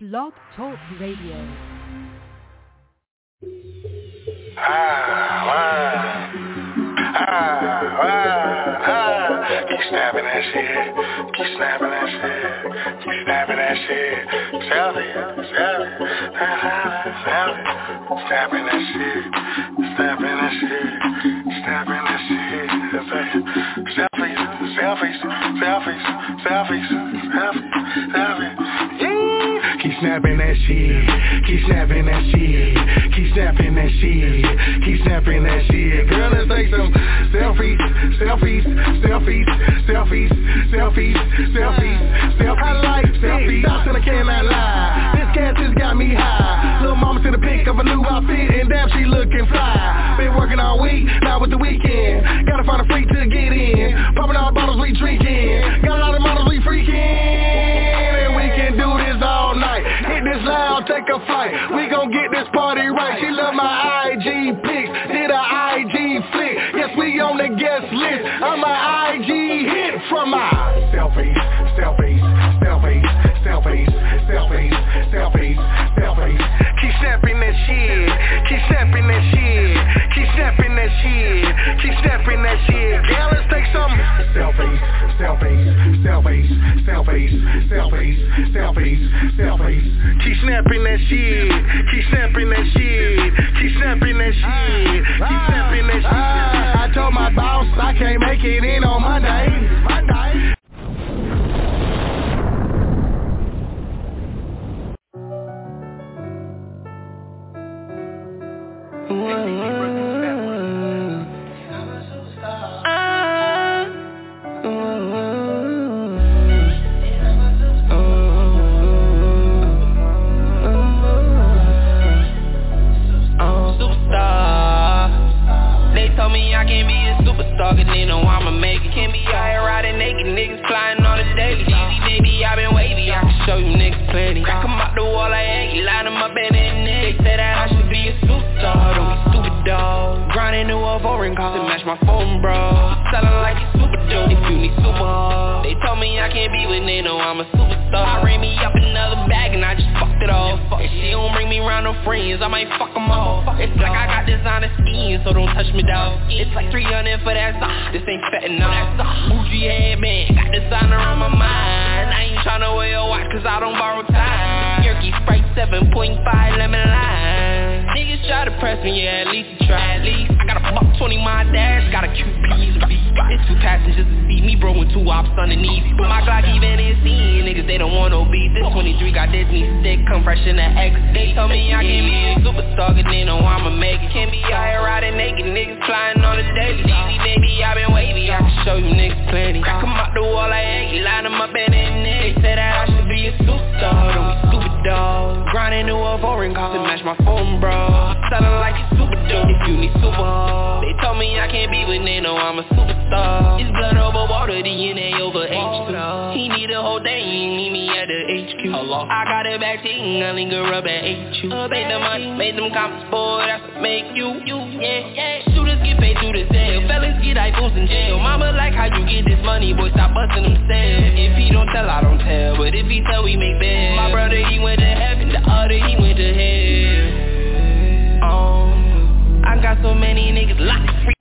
Blog Talk Radio. Keep snapping that shit. Keep snapping that shit. Keep snapping that shit. Selfie. Snapping that shit. Snapping that shit. Snapping that shit. Selfies. Keep snapping that shit. Keep snapping that shit. Keep snapping that shit. Keep snapping that shit. Girl, let's take some selfies. I like selfies. Shots and I cannot lie. This cat just got me high. Little mama sent a pic of a new outfit and damn she looking fly. Been working all week, now it's the weekend. Gotta find a freak to get in. Popping all bottles we drinking. Got a lot of models we freaking. And we can do this all night. Hit this loud, take a flight. We gon' get this party right. She love my IG pics. Did a IG flick. Yes, we on the guest list. I'm a IG hit from my selfies. Keep snapping that shit. Keep snapping that shit. Keep snapping that shit. Keep snapping that shit. Girl, let's take some selfies. Keep snapping that shit. Keep snapping that shit. Keep snapping that shit. Keep snapping that shit. I told my boss I can't make it in on Monday. Cause they know I'ma make it. Can't be out here riding naked, niggas flying on the daily. Easy baby, I been wavy, I can show you niggas plenty. I come out the wall like Aggie, line them up in their neck. They say that I should be a superstar, don't be stupid dog. Grinding to a foreign call to match my phone, bro. Selling like you super dope, if you need super hard. They told me I can't be with they know I'm a superstar. I ran me up another bag and I just fucked it off. If she don't bring me round no friends, I might fuck them off. It's like I got designer skin, so don't touch me, dog. It's like 300 for that this ain't fetting up. Bougie headband, got designer on my mind. I ain't tryna wear a watch cause I don't borrow time. Yerky Sprite 7.5 lemon lime. Niggas try to press me, yeah, at least you try. At least I got a buck 20 my dash, got a QP. It's 2 passengers to see me, bro, with 2 ops underneath. But my Glock even is seeing niggas, they don't want no beef. This 23 got Disney stick, come fresh in the X. They told me I can't be a superstar, cause they know I'ma make it. Can't be out here riding naked, niggas flying on the daily. Easy baby, I been wavy, I can show you niggas plenty. I come out the wall like Aggie, line them up in their neck. They say that I should be a superstar, don't be stupid dog. Grinding to a foreign call to match my phone, bro. Selling like you super dope, if you need super hard. They told me I can't be with they know I'm a superstar. It's blood over water, DNA over H2. He need a whole day, meet me at the HQ. Hello. I got a vaccine, I linger up at HQ. Made the money, made them comments, boy, that's what make you, yeah. Shooters get paid through the sale, fellas get iPhones in jail. Mama like how you get this money, boy, stop busting them sales. If he don't tell, I don't tell, but if he tell, we make bail. My brother, he went to heaven, the other, he went to hell. I got so many niggas locked free.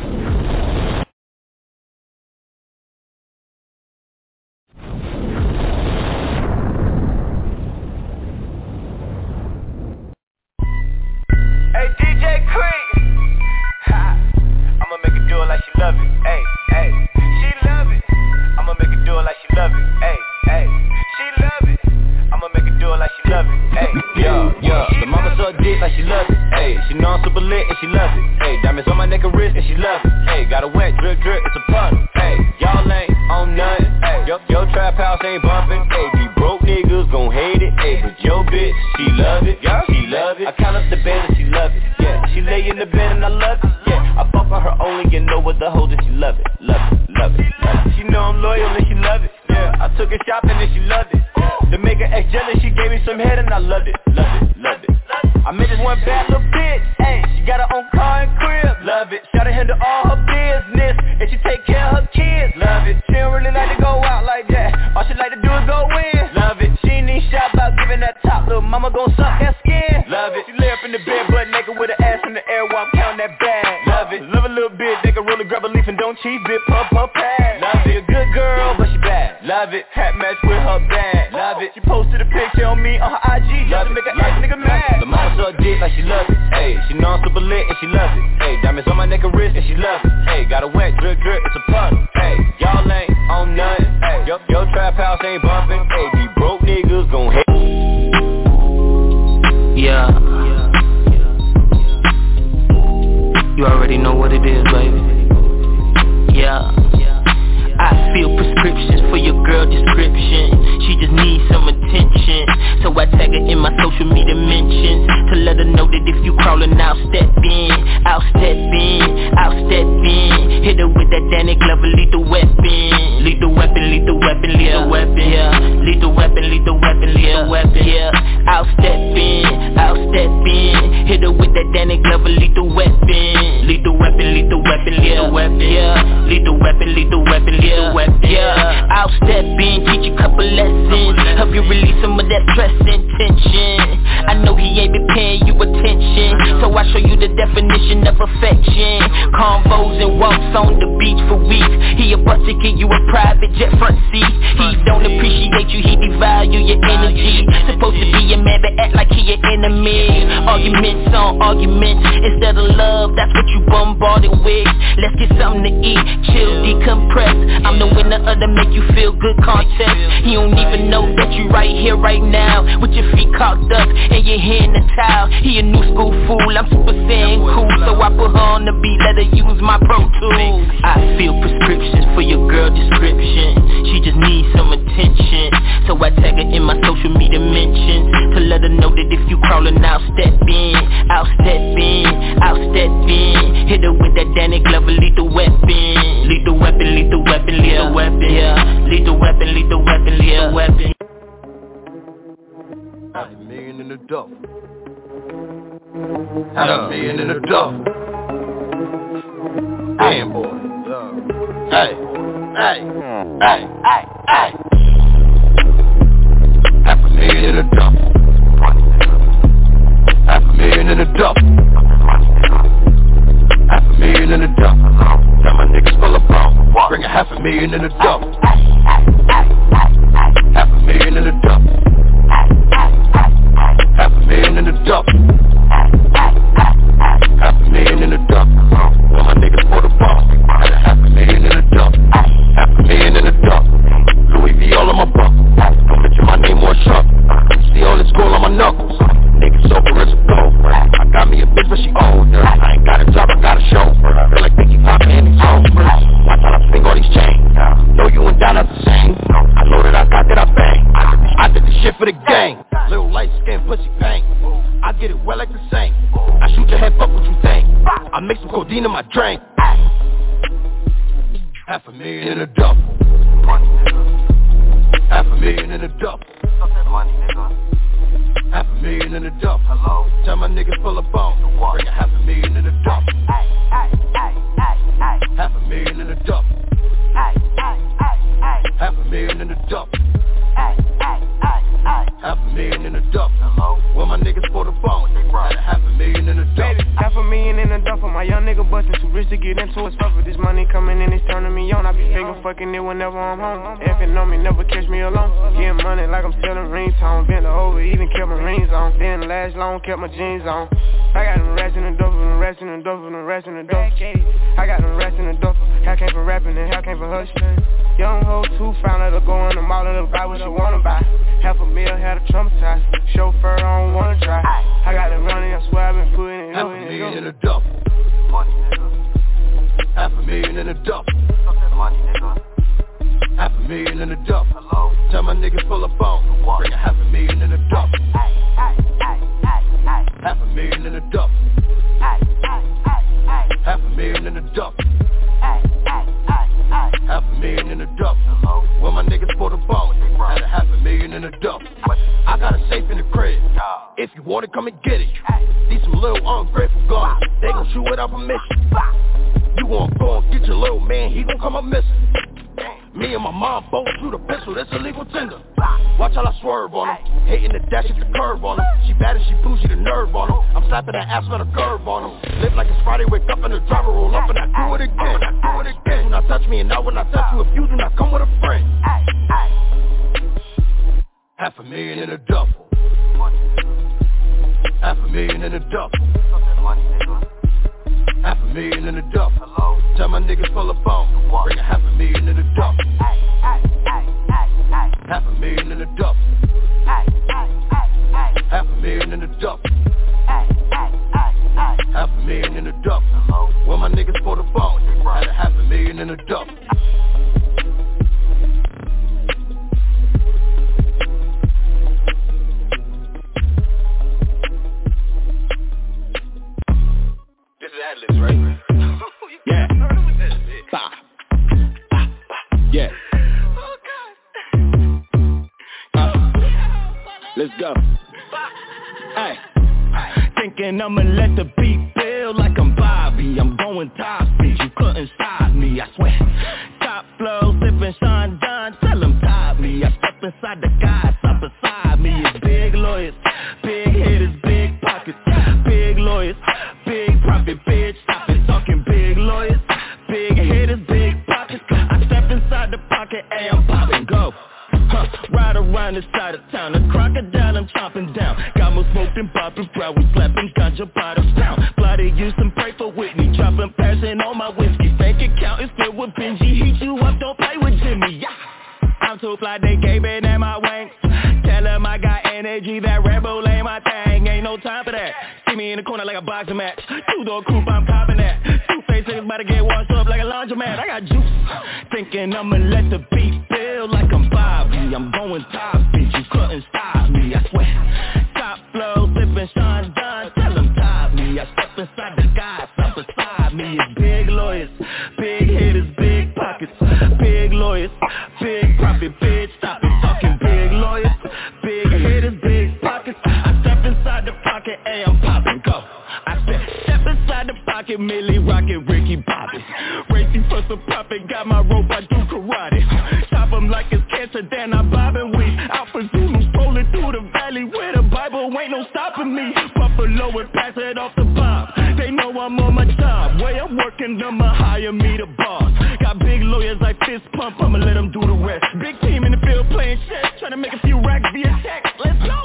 Hey DJ Creek, I'ma make her do it like she love it. Hey, she love it. I'ma make her do it like she love it. Hey, she love it. I'ma make her do it like she love it. Hey, yeah. The mama suck dick like she love it. Hey, she know I'm super lit and she love it. Hey, diamonds on my neck and wrist and she love it. Hey, got a wet drip, it's a puddle. Hey, y'all ain't on nothing. Hey, your trap house ain't bumping. Hey, these broke niggas gon' hate it. Hey, but your bitch, she love it. Yeah, she love it. I count up the band and she love it. Yeah, she lay in the bed and I love it. Yeah, I fuck on her only and know what the hoe that she love it. She know I'm loyal and she love it. Yeah, I took her shopping and she loved it. To make her ex jealous, she gave me some head and I loved it. I met this one bad little bitch, ayy, she got her own car and crib, love it. Shout to handle all her business, and she take care of her kids, love it. She don't really like to go out like that, all she like to do is go in, love it. She ain't even shy about giving that top. mama gon' suck that skin. Love it. She lay up in the bed, butt naked with her ass in the air while I'm counting that bag. Love it. Love a little bit, they can really grab a leaf and don't cheat, bit pump pad. Love it. A good girl, but she bad. Love it. Hat match with her bag. Love it. She posted a picture on me on her IG just to make an ass nigga mad. The mama suck dick like she love it. Ayy, she know I'm super lit and she love it. Ayy, diamonds on my neck and wrist and she love it. Ayy, got a wet drip drip, it's a puddle. Ayy, y'all ain't on nothing. Ayy, your trap house ain't bumping. Ayy, these broke niggas gon' hate. Yeah. You already know what it is, baby. Yeah. I feel prescriptions for your girl description. She just needs some attention, so I tag her in my social media mentions to let her know that if you crawling, I'll step in. Hit her with that Danny Glover lethal weapon. Lethal weapon, yeah. Lethal weapon, yeah. I'll step in. Hit her with that Danny Glover lethal weapon. Lethal weapon, yeah. Lethal weapon, yeah. I'll step in, teach you a couple lessons, help you release some of that stress and tension. I know he ain't been paying you attention, so I show you the definition of affection. Convos and walks on the beach for weeks. He about to get you a private jet front seat. He don't appreciate you, he devalue your energy. Supposed to be a man but act like he an enemy. Arguments on arguments instead of love, that's what you bombarded with. Let's get something to eat, chill, decompress. I'm the winner of the make you feel good contest. He don't even know that you right here, right now, with your feet cocked up and your hair in the towel. He a new school fool, I'm super saiyan cool, so I put her on the beat, let her use my Pro Tools. I feel prescriptions for your girl description. She just needs some attention, so I tag her in my social media mentions to let her know that if you crawling, I'll step in. Hit her with that Danny Glover lethal weapon. Lethal weapon, yeah. Lethal weapon, yeah. $500,000 in the dough. $500,000 in the dough. Damn, boy. Hey. $500,000 in the dough. $500,000 in the dough. $500,000 in the dough. Tell my niggas full of bone. Bring $500,000 in the dough. $500,000 in the dough. $500,000 in the dough. $500,000 in the dough. All my niggas for the ball. $500,000 in the dough. $500,000 in the dough. Louis V all on my buck. Don't mention my name or truck. See all this gold on my knuckles. Niggas sober as a gold. I got me a bitch but she older. I ain't got a job, I got a show. Feel like Biggie poppin' in these hoes. Watch how I swing all these chains. Know you and Don are the same. I know that I got that I bang. I did this shit for the gang. Little light skin pussy bang. I get it well like the same. I shoot your head, fuck what you think. I mix some codeine in my drink. $500,000 in a double. $500,000 in a double. $500,000 in a double. Tell my niggas full of bone. Bring $500,000 in a double. $500,000 in a double. $500,000 in a double. $500,000 in a double. Well, my niggas for the phone. Had $500,000 in a double. $500,000 in a duffel. My young nigga bustin' too rich to get into a suffer. This money coming in, it's turning me on. I be finger fucking it whenever I'm home. Effing on me, never catch me alone. Getting money like I'm selling ringtones. Bent over, even kept my rings on. Didn't last long, kept my jeans on. I got them rats in the duffel, them rats in the duffel, them rats in the duffel. I got them rats in the duffel. Hell came for rapping and hell came for hushing. Young hoe too, found her to go in the mall and buy what she wanna buy. $500,000 had a traumatized. Chauffeur, I don't wanna drive. I got it running, I swear I've been putting it up. $500,000 in a double. $500,000 in a double. $500,000 in a double. Tell my niggas full of bone. Bring $500,000 in a double. $500,000 in a double. $500,000 in a double. $500,000 in a double. Well, my niggas for the ball. Had $500,000 in a double. I got a safe in the crib. If you want it, come and get it. These some little ungrateful guns. They gon' shoot without permission. You wanna go and get your little man, he gon' come up missing. Me and my mom both shoot a pistol, that's a legal tender. Watch how I swerve on him, hating the dash at the curve on him. She bad and she bougie, the nerve on him. I'm slapping that ass with a curve on him. Live like it's Friday, wake up in the driver, roll up and I do it again. Do not touch me and now when I touch you, if you do not come with a friend. $500,000 in a duffel. $500,000 in a duffel. $500,000 in a duffel. Tell my niggas pull up on. Bring $500,000 in a duffel. $500,000 in a duffel. $500,000 in a duffel. $500,000 in a duffel. When my niggas pull the phone, had $500,000 in a duffel. Atlas, right? Yeah. Bah. Yeah. Let's go. Hey. Thinking I'ma let the beat build like I'm Bobby. I'm going top speed, you couldn't stop me, I swear. Top flow, sipping Sean Don, tell them top me. I step inside the guys, up beside me. It's big lawyers, big hitters, big pockets. Big lawyers, big profit, bitch. Stop it talking big lawyers, big hitters, big pockets. I step inside the pocket, hey, I'm popping, go. Ride around the side of town, a crocodile I'm chopping down. Got more smoke than popping, proud we slapping ganja bottles down. Bloody use and pray for Whitney, dropping passion on my whiskey. Bank account is filled with Benji, heat you up, don't play with Jimmy, yeah. I'm too fly, they gaping at my wings. Tell them I got energy, that Red Bull ain't my thing. Ain't no time for that. See me in the corner like a boxing match. Two-door coupe, I'm copping that. Two-face niggas about to get washed up like a laundromat. I got juice. Thinking I'ma let the beat build like I'm Bobby. I'm going top speed, you couldn't stop me, I swear. Top flow, sipping Sean Don, tell them top me. I step inside the guys, up beside me. It's big lawyers, big hitters, big pockets. Big lawyers, big profit, bitch. Stop it talking big lawyers, big hitters, big pockets. I step inside the pocket, hey, I'm popping, go. I step inside the pocket, Millie Rocket, Ricky Bobby. Racing for some profit, got my rope, I do karate. Chop them like it's cancer, then I'm bobbing weed. Alpha Zulu rolling through the valley where the Bible ain't no stopping me. Buffalo and pass it off the bomb. They know I'm on my job. Way I'm working, I'ma hire me the boss. Got big lawyers like fist pump, I'ma let them do the rest. Big team in the field playing chess, trying to make a few racks via text. Let's go!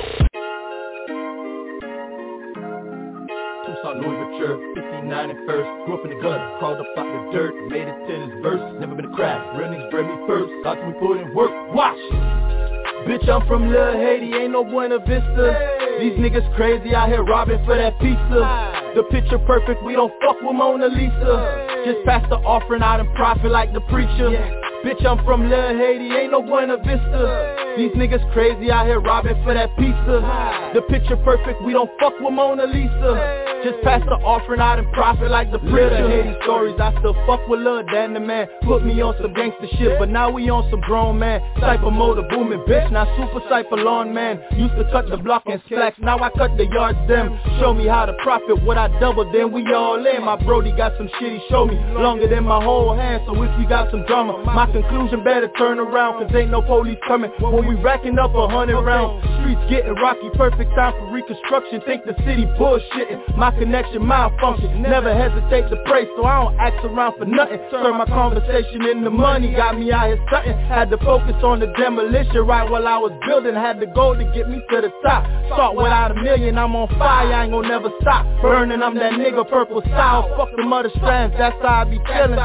Louis Vuitton, 59 and first. Grew up in the gutter, crawled up out the dirt, made it to this verse. Never been a crack, real niggas bred me first. Got to me put in work, watch. Bitch, I'm from Lil Haiti, ain't no Buena Vista. These niggas crazy out here robbing for that pizza. The picture perfect, we don't fuck with Mona Lisa. Just pass the offering out and profit like the preacher. Bitch, I'm from Lil Haiti, ain't no Buena Vista. These niggas crazy out here robbing for that pizza. The picture perfect, we don't fuck with Mona Lisa. Just pass the offering out and profit like the preacher. Haiti stories, I still fuck with Lil Dan the man. Put me on some gangster shit, but now we on some grown man. Cypher motor booming, bitch, now super cypher lawn man. Used to cut the block and slacks, now I cut the yards them. Show me how to profit, what I double, then we all in. My brody got some shit, he show me longer than my whole hand. So if you got some drama, my conclusion better turn around, cause ain't no police coming when we racking up 100 rounds. Streets getting rocky, perfect time for reconstruction. Think the city bullshitting, my connection malfunction. Never hesitate to pray, so I don't ask around for nothing. Turn my conversation into money, got me out here stunting. Had to focus on the demolition right while I was building. Had the goal to get me to the top. Start without $1 million, I'm on fire, I ain't gon' never stop. Burning, I'm that nigga purple style. Fuck them other strands, that's how I be chillin'.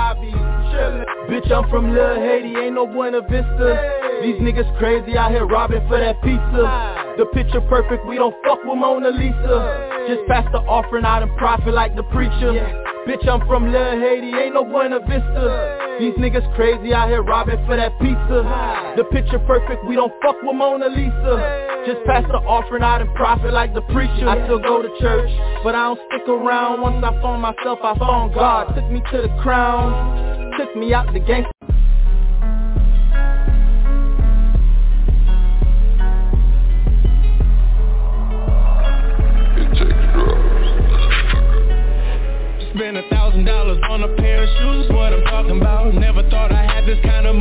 Bitch, I'm from Lil Haiti, ain't no Buena Vista. These niggas crazy out here robbing for that pizza. The picture perfect, we don't fuck with Mona Lisa. Just pass the offering out and profit like the preacher. Bitch, I'm from Lil Haiti, ain't no Buena Vista. These niggas crazy out here robbing for that pizza. The picture perfect, we don't fuck with Mona Lisa. Just pass the offering out and profit like the preacher. I still go to church, but I don't stick around. Once I found myself, I found God. Took me to the crown, took me out the gangsta. Spend $1,000 on a pair of shoes, what I'm talking about. Never thought I had this kind of money.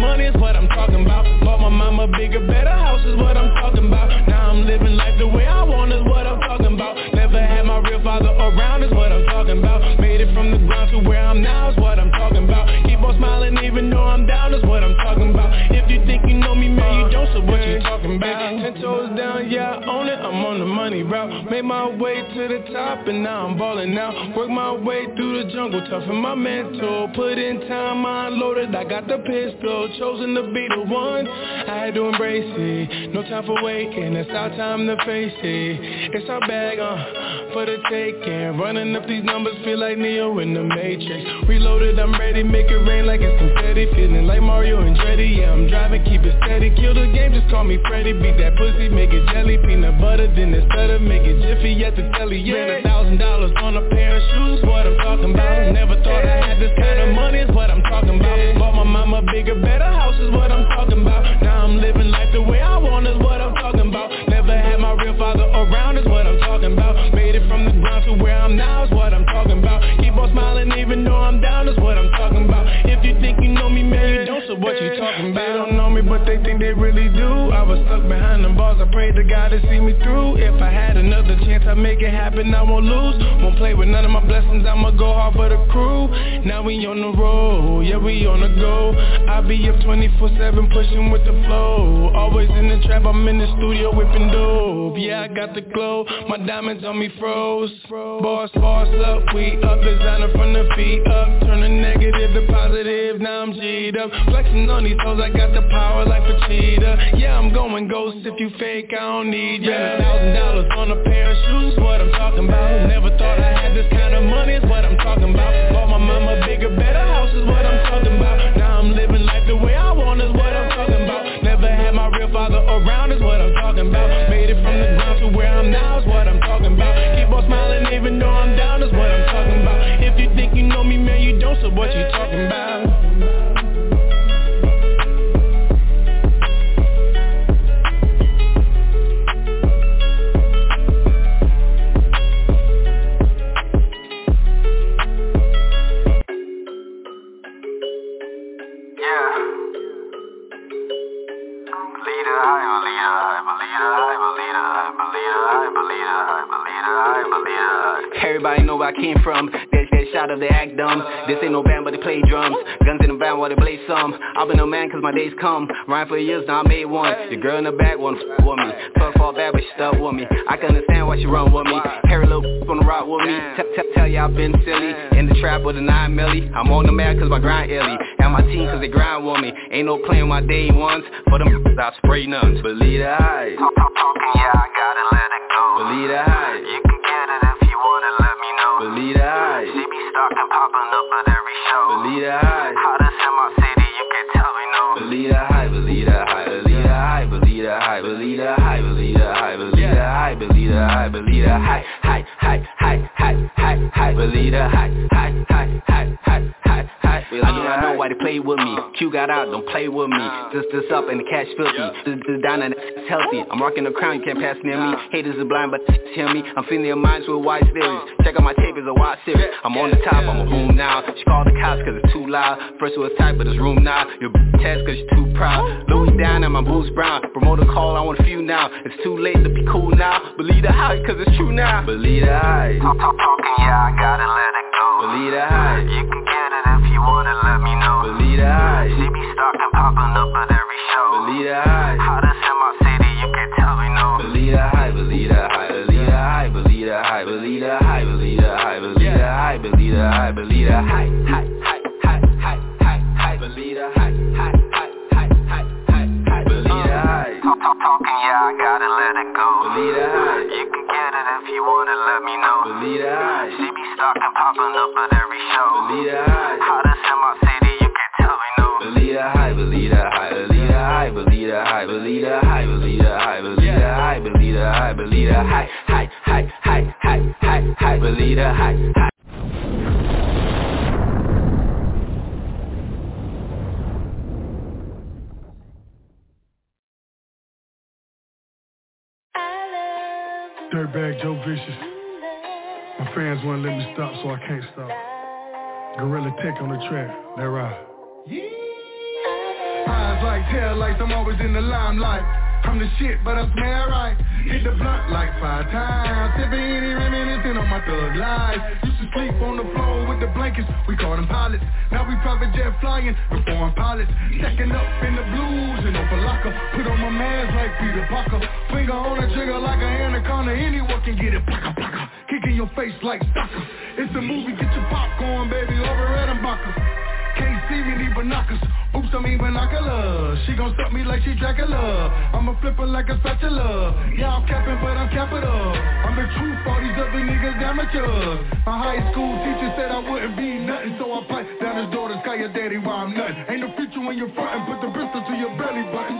money is what I'm talking about. Bought my mama bigger, better house is what I'm talking about. Now I'm living life the way I want is what I'm talking about. Never had my real father around is what I'm talking about. Made it from the ground to where I'm now is what I'm talking about. Keep on smiling even though I'm down is what I'm talking about. If you think you know me, man, you don't, so what you talking about? 10 toes down, yeah, I own it, I'm on the money route. Made my way to the top and now I'm balling out. Work my way through the jungle, toughen my mental. Put in time, I unloaded, I got the pistol. Chosen to be the one, I had to embrace it. No time for waiting, it's our time to face it. It's our bag, for the taking. Running up these numbers, feel like Neo in the Matrix. Reloaded, I'm ready, make it rain like it's confetti. Feeling like Mario and Dreddy, yeah, I'm driving, keep it steady. Kill the game, just call me Freddy. Beat that pussy, make it jelly. Peanut butter, then it's better, make it jiffy at the telly, yeah. Spend $1,000 on a pair of shoes, what I'm talking about. Never thought I had this kind of money, is what I'm talking about. Bought my mama bigger, better house is what I'm talking about. Now I'm living life the way I want is what I'm talking about. Never had my real father around is what I'm talking about. Made it from the ground to where I'm now is what I'm talking about. Keep on smiling even though I'm down is what I'm talking about. If you think you know me, man, you don't, so what you talking about? They don't know me, but they think they really do. I was stuck behind them bars, I prayed to God to see me through. If I had another chance, I'd make it happen, I won't lose. Won't play with none of my blessings, I'ma go hard for the crew. Now we on the road, yeah, we on the go. I be up 24/7 pushing with the flow. Always in the trap, I'm in the studio whipping dope. Yeah, I got the glow, my diamonds on me froze. Boss up, we up, designer from the feet up. Turn the negative to positive, now I'm G'd up. Flexing on these hoes, I got the power like Vegeta. Yeah, I'm going ghost, if you fake, I don't need ya. $1,000 on a pair of shoes, what I'm talking about. Never thought I had this kind of money, is what I'm talking about. Bought my mama bigger, better house is what I'm talking about. Now I'm living life the way I want is what I'm talking about. Never had my real father around is what I'm talking about. Made it from the ground to where I'm now is what I'm talking about. Keep on smiling even though I'm down is what I'm talking about. If you think you know me, man, you don't, so what you talking about? Everybody know where I came from. That shot of the act dumb. This ain't no band but they play drums. Guns in the band while they play some. I've been a man cause my days come. Rhyme for years now I made one. Your girl in the back wanna f*** with me. 12 fall bad but she stuck with me. I can understand why she run with me. Harry little on the rock with me. Tell ya I've been silly. In the trap with a 9 milli. I'm on the mad cause my grind illy. And my team cause they grind with me. Ain't no playing my day ones. For them I spray nuns. Believe the hype. Talking, yeah, I gotta let it go. Believe the hype. You can get it if you wanna let me know. Believe the hype. She be stalking, popping up at every show. Believe the hype. Hottest in my city, you can tell me no. Believe the hype, believe the hype, believe the hype, believe the hype, believe the hype, believe the hype, believe the hype, believe the hype, believe the hype, hype, hype, hype, hype, hype, hype, believe the hype, hype, hype, hype, hype, hype, hype. I know why they play with me. Q got out, don't play with me. Just up and the cash filthy. Just down and it's healthy. I'm rocking the crown, you can't pass near me. Haters are blind, but hear me. I'm feeling their minds with wide theories. Check out my tape, it's a wide series. I'm on the top, I'm a boom now. She called the cops cause it's too loud. First it was tight, but it's room now. Your test cause you're too proud. Louis down and my boots brown. Promoter call, I want a few now. It's too late to be cool now. Believe the hype cause it's true now. Believe the hype. Talking, yeah, I gotta let it go. Believe the hype. You can get it if you wanna let me know. Believe the hype. She be stalking, popping up at every show. Believe the hype. Hottest in my city, you can tell me no. Believe the hype, believe the hype, believe the hype, believe the hype, believe the hype, believe the hype, believe the hype, believe the hype, believe the hype, hype, hype, hype, hype, hype, hype, believe the hype, hype, hype, hype, hype, hype, hype, believe the hype. Talking, yeah, I gotta let it go. Believe the hype. You can get it if you wanna let me know. Believe the hype. She be stalking, popping up at every show. Believe the hype. Hottest in my city, you can tell me no. Believe the hype, believe the hype, believe the hype, believe the hype, believe the hype, believe the hype, believe the hype, believe the hype, believe the hype, hype, hype, hype, hype, hype, hype, believe the hype, hype. Dirtbag Joe Vicious. My fans wouldn't let me stop, so I can't stop. Gorilla Tech on the track, that right. Eyes like tail lights, I'm always in the limelight. I'm the shit, but I smell right. Hit the blunt like 5 times. Sipping any reminiscing on my thug life. Used to sleep on the floor with the blankets. We call them pilots. Now we private jet flying with foreign pilots. Stacking up in the blues and open locker. Put on my mask like Peter Parker. Finger on the trigger like an anaconda. Anyone can get it, plaka plaka. Kicking your face like soccer. It's a movie, get your popcorn, baby, over at Mbaka. Can't see me, need binoculars. Oops, I mean binoculars. She gon' suck me like she Dracula. I'ma flip her like a spatula. Yeah, I'm capping, but I'm capital. I'm the truth, all these other niggas amateurs. My high school teacher said I wouldn't be nothing, so I pipe down his daughter's sky your daddy while I'm nothing. Ain't no future when you're frontin', put the pistol to your belly button.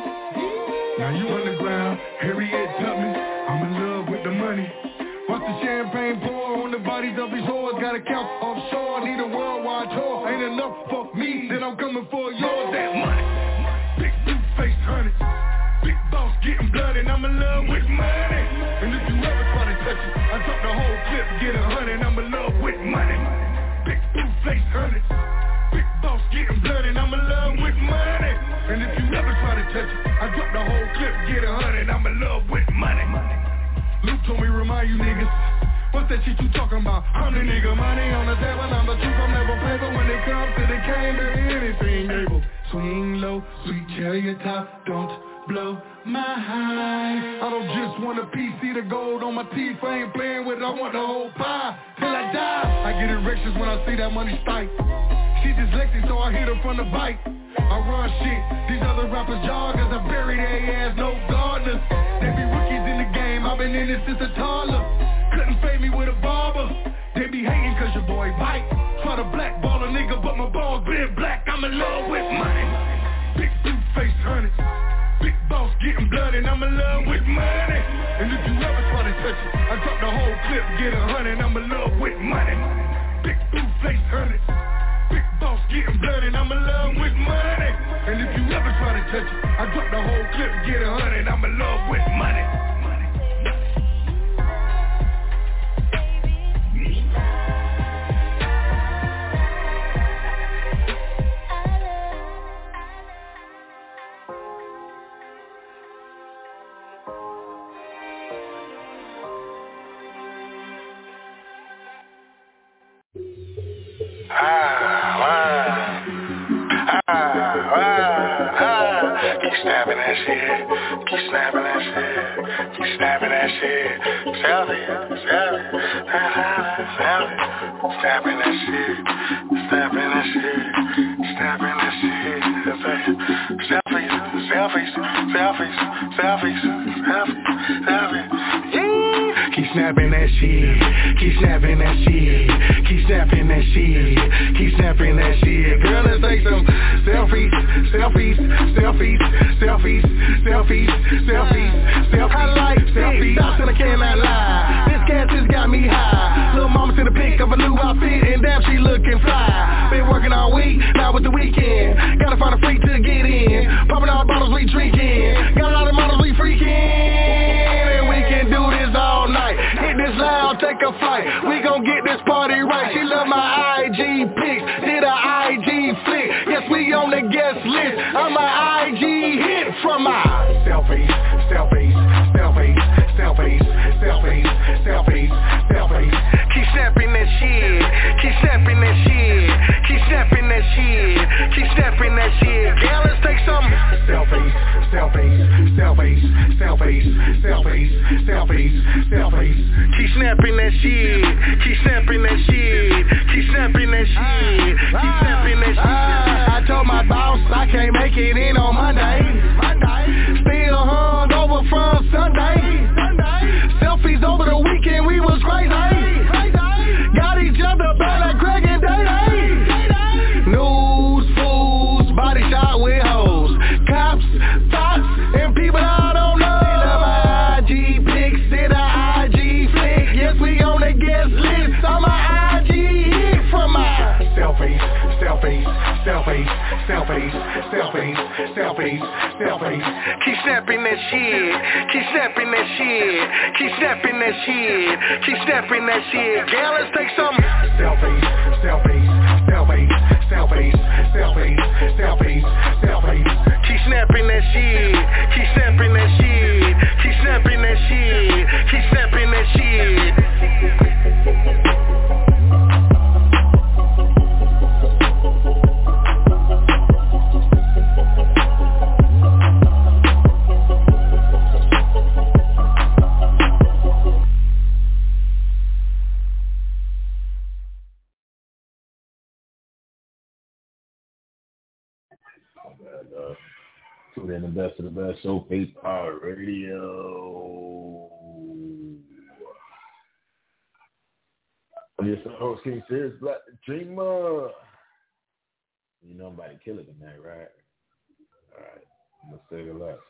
Now you underground, Harriet Tubman. I'm in love with the money. Watch the champagne pour on the bodies of these whores. Got a count offshore, need a worldwide tour. Ain't enough for me, then I'm coming for yours. That money, big blue face honey. Big boss getting bloody, I'm in love with money. And if you ever try to touch it, I drop the whole clip, get 100. I'm in love with money. Big blue face honey. Big boss getting bloody, I'm in love with money. And if you ever try to touch it, I drop the whole clip, get 100. I'm in love with money. Luke told me remind you niggas, what's that shit you talking about? I'm the nigga, money on the table, I'm the truth, I'm never paper. When it comes to the game, there anything able. Swing low, sweet cherry top, don't blow my high. I don't just want a piece, see the gold on my teeth, I ain't playing with it, I want the whole pie, till I die. I get erections when I see that money spike. She dyslexic, so I hit her from the bike. I run shit, these other rappers joggers, I bury their ass, no gardeners. They be rookies in the game, I've been in this since a toddler. Couldn't fade me with a barber. They be hating cause your boy bite. Try to blackball a nigga, but my balls been black. I'm in love with money. Big blue face honey. Big boss getting bloody, I'm in love with money. And if you ever try to touch it, I drop the whole clip, get 100. I'm in love with money. Big blue face honey. Big boss getting bloody, I'm in love with money. And if you ever try to touch it, I drop the whole clip, get 100. I'm in love with money. Keep snapping that shit. Keep snapping that shit. Keep snapping that shit. Selfie. Snapping that shit. Snapping that shit. Snapping that shit. Selfies. Keep snapping that shit. Keep snapping that shit. Keep snapping that shit. Keep snapping that shit. Girl, let's take some selfies. I like selfies. Stops and I cannot lie. This gas just got me high. Little mama sent a pic of a new outfit and damn she looking fly. Been working all week, now it's the weekend. Gotta find a freak to get in. Popping all bottles we drinking. Got a lot of models we freaking. And we can do this all night. Hit this loud, take a flight. We gon' get this party right. She love my IG pics. Did a IG flick. Yes, we on the guest list. I'm a IG hit from my selfies. Keep snapping that shit. Keep snapping that shit. Keep snapping that shit. Keep snapping that shit. Girl, let's take some selfies. Keep snapping that shit. Keep snapping that shit. Keep snapping that shit. Keep snapping that shit. I told my boss I can't make it in on Monday. Still hung over from Sunday. Selfies over the weekend, we was crazy. Got each other back like Greg and Day. News, fools, body shot with hoes. Cops, thoughts, and people I don't know. They love my IG pics, did a IG flick. Yes, we on the guest list. I'm a IG hit from my selfies. Keep snapping that shit. Keep snapping that shit. Keep snapping that shit. Keep snapping that shit. Girl, let's take some selfies. snapping that shit. Keep snapping that shit. Keep snapping that shit. Keep snapping that shit. Tune in the best of the best show, Face Power Radio. I'm your host, King Serious Black the Dreamer. You know I'm about to kill it tonight, right? All right, I'm gonna say the last.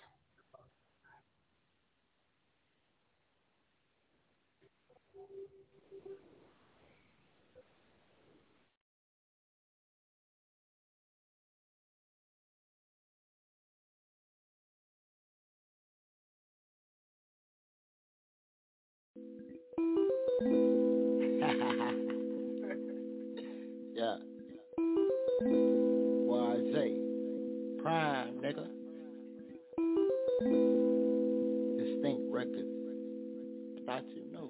Yeah. YZ. Prime, nigga. Distinct record. Thought you know.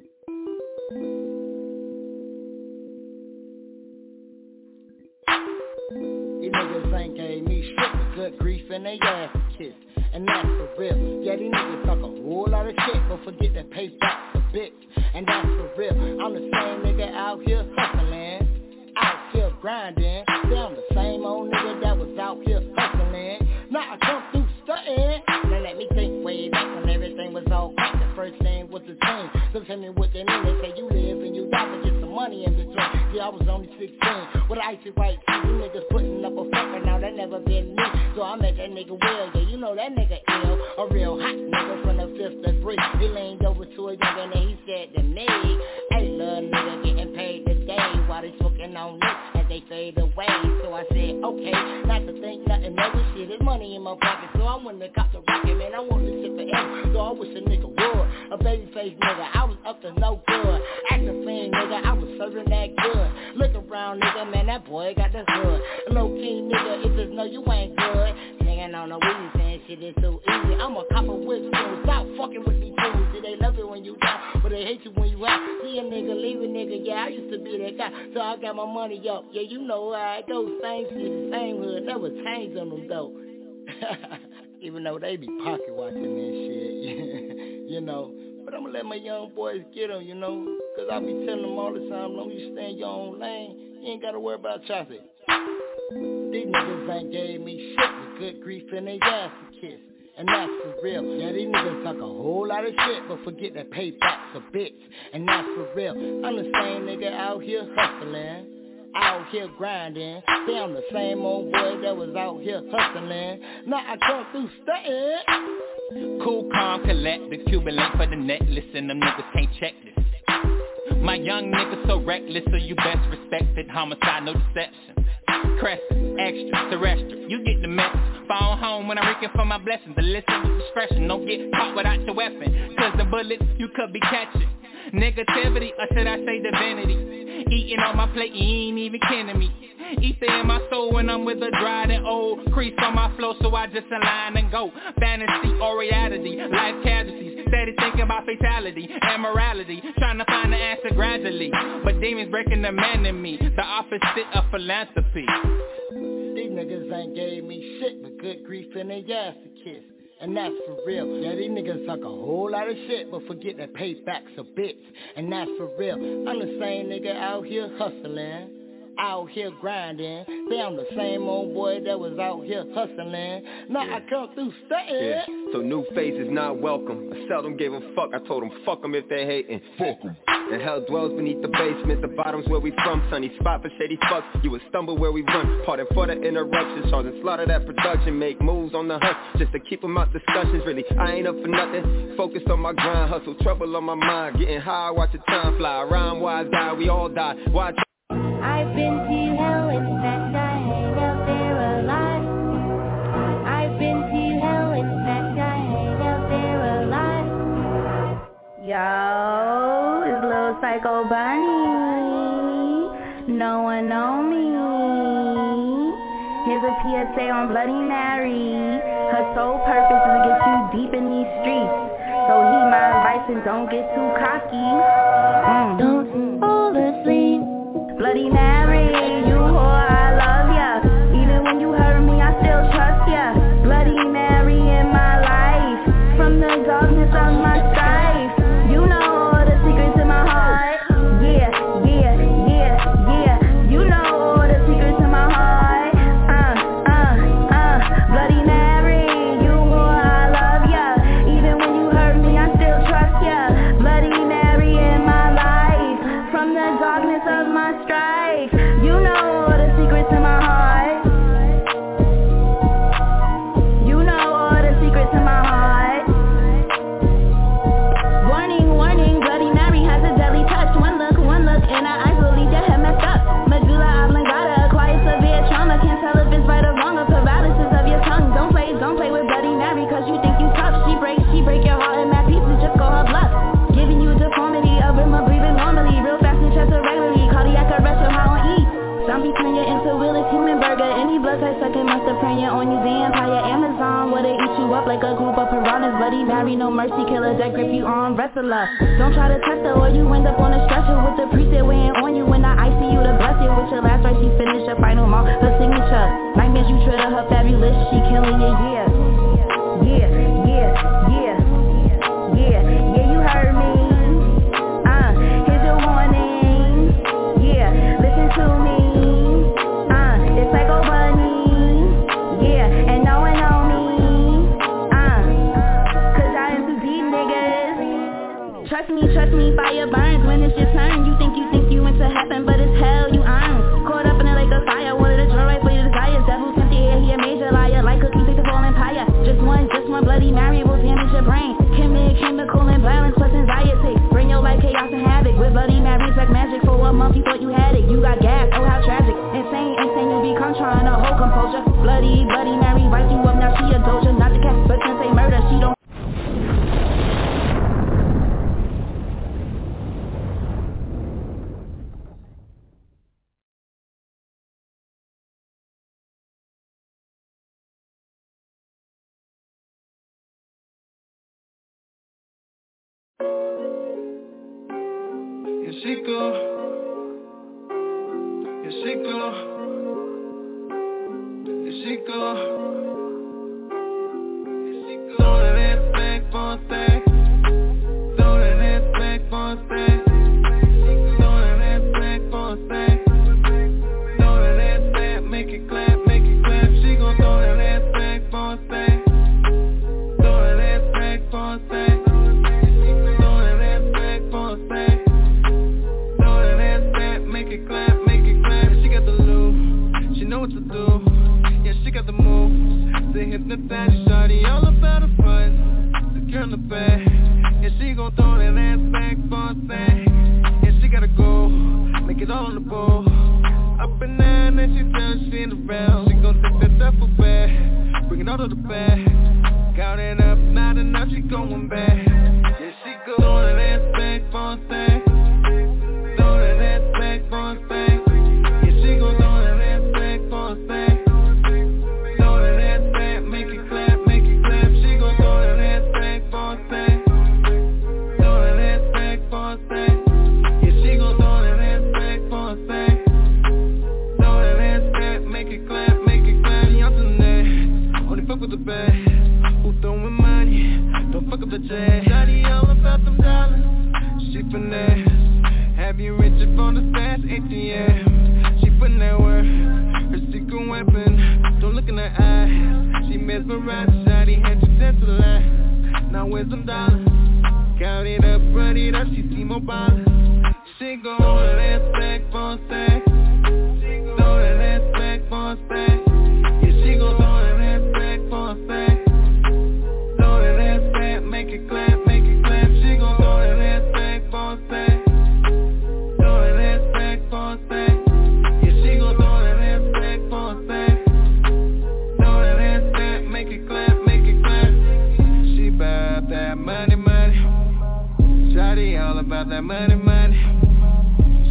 These niggas ain't gave me shit but good grief and they ass kiss. And that's for real. Yeah, these niggas talk a whole lot of shit, but forget that payback's a bitch. And that's for real. I'm the same nigga out here hustling, out here grinding. Yeah, I'm the same old nigga that was out here hustling. Now I come through stunting. Now let me think way back when everything was all crack. The first thing was the team. So tell me what they mean. They say you live and you die, but get some money in between. Yeah, I was only 16 with an icy white tee. You niggas putting up a fuck, and now that never been me. So I met that nigga Will. Yeah, you know that nigga ill. A real hot nigga from the 5th degree. He leaned over to a young and he said to me, hey, little nigga getting paid today while they smoking on this as they fade away. So I said, okay, not to think nothing of this shit. There's money in my pocket, so I went to cop the rocket, man. I want this shit forever, so I wish a nigga would. A baby face nigga, I was up to no good. Acting fiend nigga, I was serving that good. Look around nigga, man, that boy got the hood. Low key nigga, if it's no, you ain't good. Singing on the weed, saying shit is so easy. I'm a copper with fools, stop fucking with these fools. See, they love it when you down, but they hate you when you out. See a nigga, leave a nigga, yeah, I used to be that guy. So I got my money up, yeah, you know how it goes. Same shit, same hood, never change on them though. Even though they be pocket watching and shit, you know. But I'ma let my young boys get them, you know. Cause I be telling them all the time, long you stay in your own lane, you ain't gotta worry about traffic. These niggas ain't gave me shit with good grief and they ass to kiss. And that's for real. Yeah, these niggas talk a whole lot of shit, but forget that payback's a bitch. And that's for real. I'm the same nigga out here hustling, out here grinding. See, I'm the same old boy that was out here hustling. Now I come through stunting. Cool, calm, collect the Cuban link for the necklace, and them niggas can't check this. My young nigga so reckless, so you best respect it. Homicide, no deception. Crescent, extra, terrestrial, you get the message. Phone home when I'm reeking for my blessings. To listen with discretion, don't get caught without your weapon. Cause the bullets you could be catching. Negativity, or should I say divinity? Eating on my plate, you ain't even kidding me. Ether in my soul when I'm with a dried and old. Crease on my flow, so I just align and go. Fantasy or reality, life casualties. Steady thinking about fatality and morality. Trying to find the answer gradually. But demons breaking the man in me. The opposite of philanthropy. These niggas ain't gave me shit but good grief and they ass to kiss. And that's for real. Yeah, these niggas talk a whole lot of shit, but forget that payback's a bitch. And that's for real. I'm the same nigga out here hustling, out here grinding. Say I'm the same old boy that was out here hustling. Now I come through stunting. Yeah. So new faces not welcome. I seldom gave a fuck. I told them fuck them if they hating. Fuck them. And hell dwells beneath the basement. The bottom's where we from. Sunny spot for shady fucks. You would stumble where we run. Pardon for the interruptions. Charge and slaughter that production. Make moves on the hunt just to keep them out discussions. Really, I ain't up for nothing. Focused on my grind. Hustle, trouble on my mind. Getting high, watch the time fly. Rhyme, why die? We all die. Why? I've been to hell, in fact I hang out there a lot. I've been to hell, in fact I hang out there a lot. Yo, it's Lil Psycho Bunny. No one know me. His is a PSA on Bloody Mary. Her sole purpose is to get you deep in these streets. So heed my advice and don't get too cocky. Don't fall asleep. Bloody Mary, you whore, I love ya. Even when you hurt me, I still trust ya. Bloody Mary in my life. From the darkness of my strife. You know all the secrets in my heart. Yeah, yeah, yeah, yeah. You know all the secrets in my heart. Bloody Mary, you whore, I love ya. Even when you hurt me, I still trust ya. Bloody Mary in my life. From the darkness of my strife. You know all the secrets in my heart. You know all the secrets in my heart. Warning, warning, Bloody Mary has a deadly touch. One look, and her eyes will leave your head messed up. Medulla oblongata, acquired severe trauma. Can't tell if it's right or wrong, or paralysis of your tongue. Don't play with Bloody Mary, cause you think you tough. She break your heart in mad pieces, just call her bluff. Giving you deformity, a rhythm of breathing normally. Real fast and chest irregularly, cardiac arrest, you're high on E. Zombie turn you into Willis human burger. Any blood type sucking must have praying on you. Vampire Amazon, where they eat you up like a group of piranhas. Bloody Mary, no mercy, killer that grip you on wrestler. Don't try to test her or you end up on a stretcher with the priest that weighing on you in the ICU to bless you with your last right. She finish her final mark, her signature. Nightmares you treat her fabulous, she killing you, yeah. Yeah, yeah, yeah, yeah, yeah, you heard me. Here's your warning. Yeah, listen to me. It's like a bunny. Yeah, and no one know me. Cause I am too deep, niggas. Trust me, fire burns when it's your turn. You think you into heaven, but it's hell you earn. Caught up in a lake of fire, one of the draw right for your desires. Devil sent you here, he a major liar. Like cookies, take the fall empire. Just one Bloody Mary will damage your brain. Chemical imbalance plus anxiety. Bring your life chaos and havoc. With Bloody Mary's like magic. For a month you thought you had it. You got gas, oh how tragic. Insane, you become trying to hold composure. Bloody Mary wipes you up, now she a doja. Not the cat, but since they murder, she don't.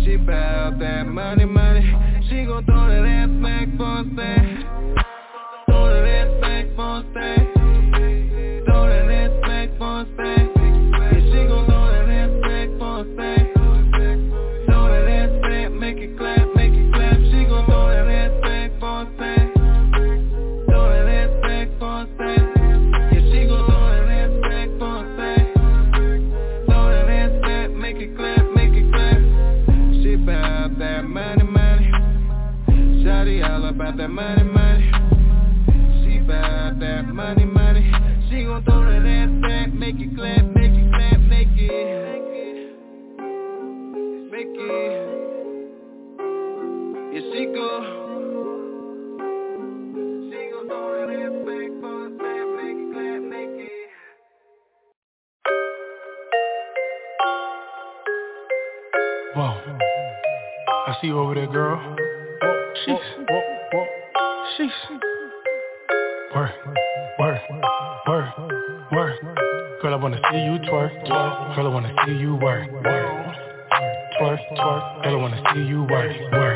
She bout that money, money. She gon' throw that ass back for a stand. Throw that ass back for a stand. Throw that ass back for a stand. Yeah, she gon' throw that ass back for a stand. Throw that ass back, make it clap, make it clap. She gon' throw that ass back for a stand. Throw that ass back for a stand. Yeah, she gon' throw that ass back for a stand. Throw that ass back, make it clap, make it clap. She bout that money, money. Shawty all about that money, money. She bout that money, money. She gon' throw that ass back, make it clap, make it clap, make it. Make it. Yeah, she go. She gon' throw that ass back for a clap, make it clap, make it. Whoa, I see you over there, girl. Sheesh. Work. Girl, I wanna see you twerk. Girl, I wanna see you work. Twerk. Girl, I wanna see you work.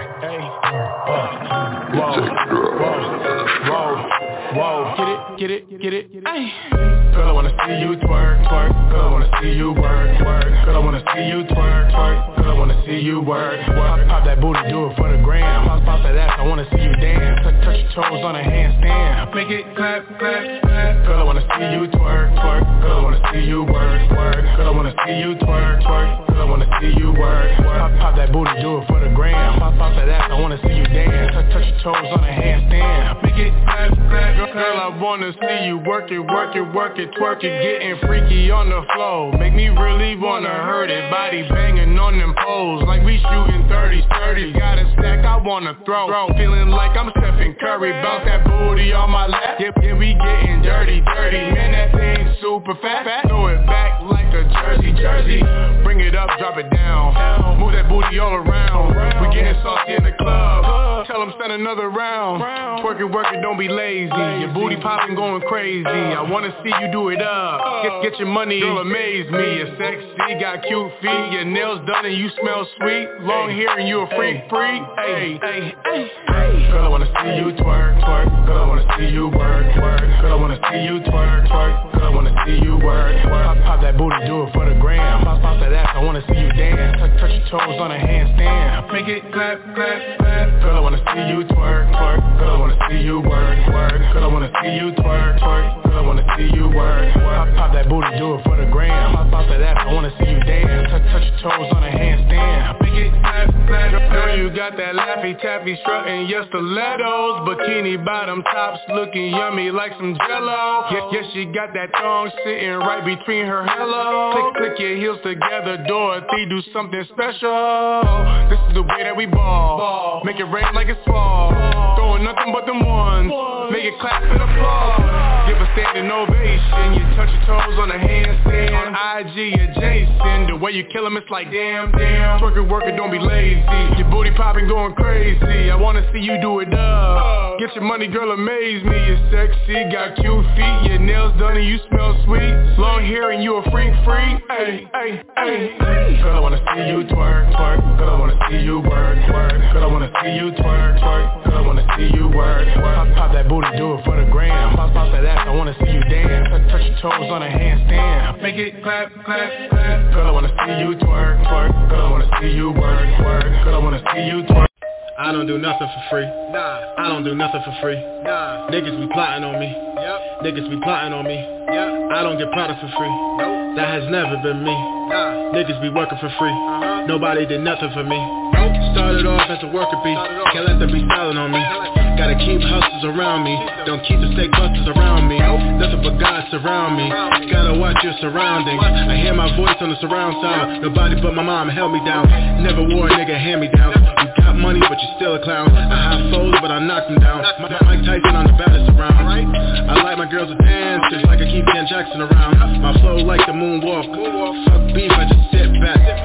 Whoa. Get it. Ay. Girl, I wanna see you twerk. Girl, I wanna see you work. Girl, I wanna see you twerk. Girl, I wanna see you work. Pop that booty, do it for the gram. Pop that ass, I wanna see you dance. Touch your toes on a handstand. Make it clap. Girl, I wanna see you twerk. Girl, I wanna see you work. Girl, I wanna see you twerk. Girl, I wanna see you work. Pop that booty, do it for the gram. Pop that ass, I wanna see you dance. Touch your toes on a handstand. Make it clap. Girl, I wanna see you work it, twerk it, getting freaky on the floor. Make me really wanna hurt it. Body banging on them poles like we shooting 30s. Got a stack I wanna throw. Feeling like I'm Stephen Curry. Bounce that booty on my lap. Yeah, we getting dirty. Man, that thing super fat. Throw it back like a jersey. Bring it up, drop it down. Move that booty all around. We getting saucy in the club. Tell them send another round. Twerk it, don't be lazy. Your booty popping, going crazy. I wanna see you do it up. Get your money, girl, amaze me. You're sexy, got cute feet. Your nails done and you smell sweet. Long hair and you a freak. Ay. Girl, I wanna see you twerk. Girl, I wanna see you work. Girl, I wanna see you twerk. Girl, I wanna see you work. Pop that booty, do it for the gram. Pop that ass, I wanna see you dance. Touch your toes on a handstand. Make it clap. Girl, I wanna see you twerk. Girl, I wanna see you work. Girl, I wanna see you twerk. Girl, I wanna see you work. Pop that booty, do it for the gram. Pop that ass, I wanna see you dance. Touch your toes on a handstand. Make it clap. Girl, you got that Laffy Taffy strutting your stilettos. Bikini bottom tops looking yummy like some Jello. Yes, she got that thong sitting right between her hello. Click your heels together, Dorothy, do something special. This is the way that we ball. Make it rain like it's fall. Throwing nothing but them ones. Make it clap and applause. Give a standing ovation. You touch your toes on a handstand. On IG adjacent. The way you kill 'em, it's like damn. Twerk it, don't be lazy. Your booty popping, going crazy. I wanna see you do it up. Get your money, girl, amaze me. You're sexy, got cute feet. Your nails done and you smell sweet. Long hair and you a freak. Ay. Girl, I wanna see you twerk. Girl, I wanna see you work. Girl, I wanna see you twerk. Girl, I wanna see you work. Pop that booty, do it for the gram. Pop that ass, I wanna see you dance. Touch your toes on a handstand. Make it clap. Girl, I wanna see you twerk. Girl, I wanna see you work. Girl, I wanna see you twerk. I don't do nothing for free. I don't do nothing for free. Niggas be plotting on me. Niggas be plotting on me. I don't get product for free. That has never been me. Niggas be working for free. Nobody did nothing for me. Started off as a worker bee. Can't let them be styling on me. Gotta keep hustlers around me. Don't keep the fake busters around me. Nothing but God surround me. Gotta watch your surroundings. I hear my voice on the surround sound. Nobody but my mom held me down. Never wore a nigga hand me down. You got money but you still a clown. I have foes but I knocked them down. Mike Tyson on the baddest around. I like my girls to dance just like I keep Ken Jackson around. My flow like the moonwalk. Fuck beef, I just sit back.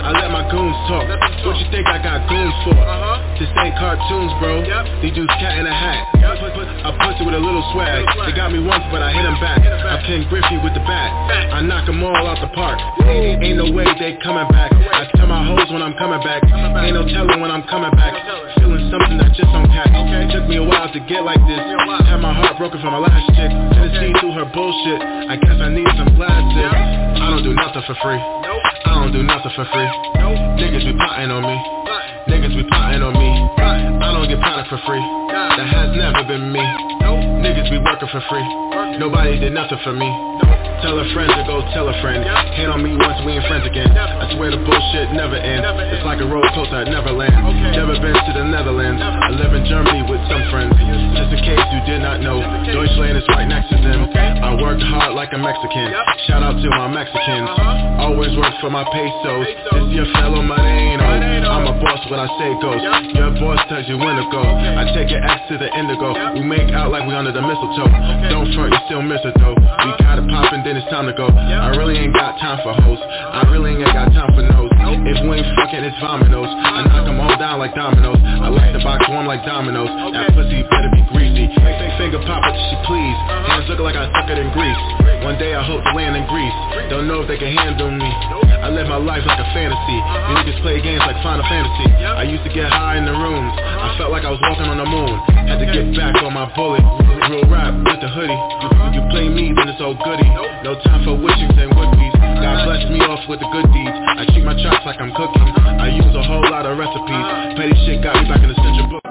I let my goons talk. What you think I got goons for? This ain't cartoons, bro. These dudes cat in a hat. I pussy with a little swag. They got me once, but I hit them back. I Ken Griffey with the bat. I knock them all out the park. Ain't no way they coming back. I tell my hoes when I'm coming back. Ain't no telling when I'm coming back. Feeling something that just don't pack. Took me a while to get like this. Had my heart broken from my last chick. Tennessee through her bullshit. I guess I need some plastic. I don't do nothing for free. I don't do nothing for free. Niggas be plotting on me. Niggas be plotting on me. I don't get product for free. That has never been me. Niggas be working for free. Nobody did nothing for me. Tell a friend to go tell a friend. Hate on me once, we ain't friends again. I swear the bullshit never ends. It's like a roller coaster at Neverland. Never been to the Netherlands. I live in Germany with some friends. Just in case you did not know, Deutschland is right next to them. I worked hard like a Mexican. Shout out to my Mexicans. Always work for my pesos. This your fellow Moreno. I'm a boss, what I say goes. Your boss tells you when to go. I take your ass to the indigo. We make out like we under the mistletoe. Don't front, you still miss it though. We got it poppin', then it's time to go. I really ain't got time for hoes. I really ain't got time for no's. If we ain't fucking, it's vominos. I knock them all down like dominoes. I like the box warm like dominoes. That pussy better be greasy. Finger pop it till she please. Hands look like I suck it in grease. One day I hope to land in Greece. Don't know if they can handle me. I live my life like a fantasy. You niggas play games like Final Fantasy. I used to get high in the rooms. I felt like I was walking on the moon. Had to get back on my bullet. Real rap with the hoodie. You play me, then it's all goody. No time for wishings and would-be's. God bless me off with the good deeds. I treat my chops like I'm cooking. I use a whole lot of recipes. Petty shit got me back in the central book.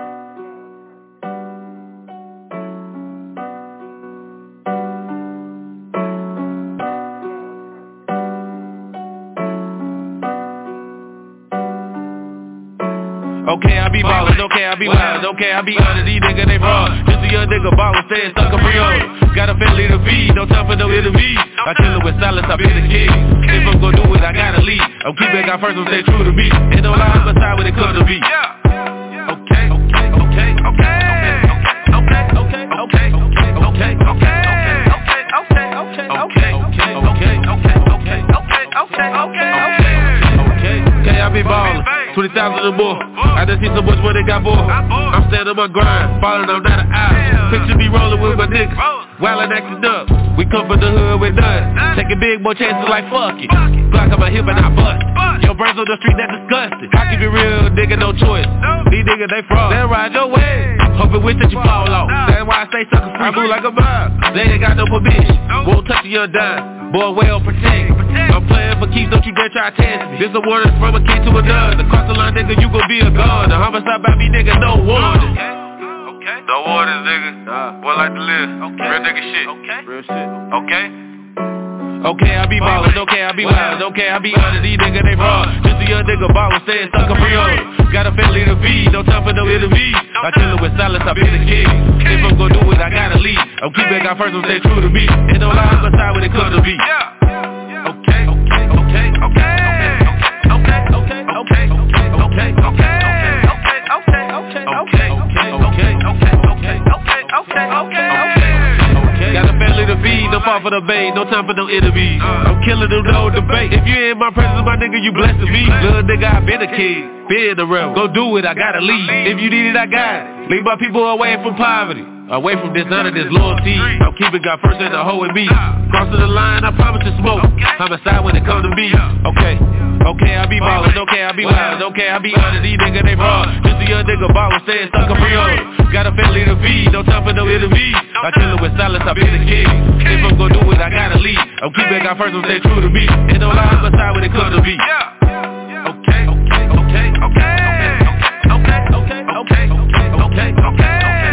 Okay, I be ballin', okay, I be wild, okay, I be under these niggas, they fraud. Just a young nigga ballin', stay stuck a real. Got a family to feed, no time for no interviews. I kill it with silence, I be the king. If I'm gon' do it, I gotta lead. I'm keeping God first, I'm stay true to me. Ain't no lies beside when it comes to me. Okay, okay, okay, okay. I be ballin', 20,000 or more. I just see some boys where they got bored. I'm staying on my grind, falling on down the aisle. Picture me rolling with my niggas, wildin' acting up. We come from the hood, we done. Taking big boy chances like fuck it. Glock on my hip and I bust. Your brains on the street, that disgusting. I keep it real, nigga, no choice. These niggas, they fraud. They ride your way. Hoping wish that you fall off. That's why I stay sucker free. I move like a mob. They ain't got no permission. Won't touch a young dime. Boy, well protect. I'm playing for keeps, don't you dare try to test me. This a warning from a kid to another. Across the line, nigga, you gon' be a gun. The homicide by me, nigga, no warning. Okay. No warnings, nigga. Boy, like to live. Okay. Real nigga shit. Okay. Real shit. Okay. Okay, I be ballin', okay, I be wild, okay, I be under these niggas, they fraud. Just a young nigga ballin', staying stuck a real. Got a family to feed, no time for no interviews. I kill it with silence, I be the king. If I'm gon' do it, I gotta lead. I'm keeping God first, I'm stay true to me. Ain't no lies beside when it comes to me. Okay, okay, okay, okay. Okay, okay, okay, okay, okay, okay, okay, okay, okay, okay. Got a family to feed, no fall for the bait, no time for no interviews. I'm killing them, no debate. If you ain't my presence, my nigga, you blessing me. Little nigga, I been a king, been the rebel. Go do it, I gotta leave. If you need it, I got it. Leave my people away from poverty. Away from dishonor, this loyalty. I'm keeping God first and the hoe in me. Crossing the line, I promise to smoke. Homicide when it comes to me. Okay, okay, I be ballin', okay, I be wild, okay, I be under these niggas, they fraud. Just a young nigga ballin', staying stuck a real. Got a family to feed, no time for no interviews. I kill it with silence, I be the king. If I'm gon' do it, I gotta lead. I'm keeping God first, I'm stay true to me. Ain't no lies beside when it comes to me. Okay, okay, okay, okay. Okay, okay, okay, okay, okay, okay.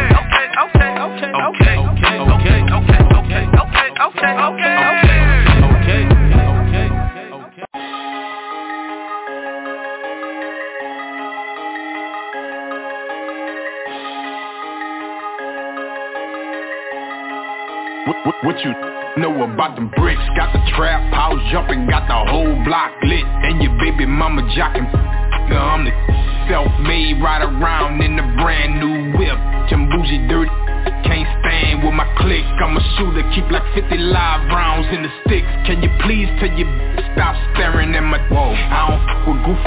What you know about them bricks? Got the trap house jumping, got the whole block lit, and your baby mama jocking. I'm the self-made, ride around in the brand new whip. Them bougie dirty, can't stand with my clique. I'm a shooter, keep like 50 live rounds in the sticks. Can you please tell your stop staring at my wall? I don't f*** with goof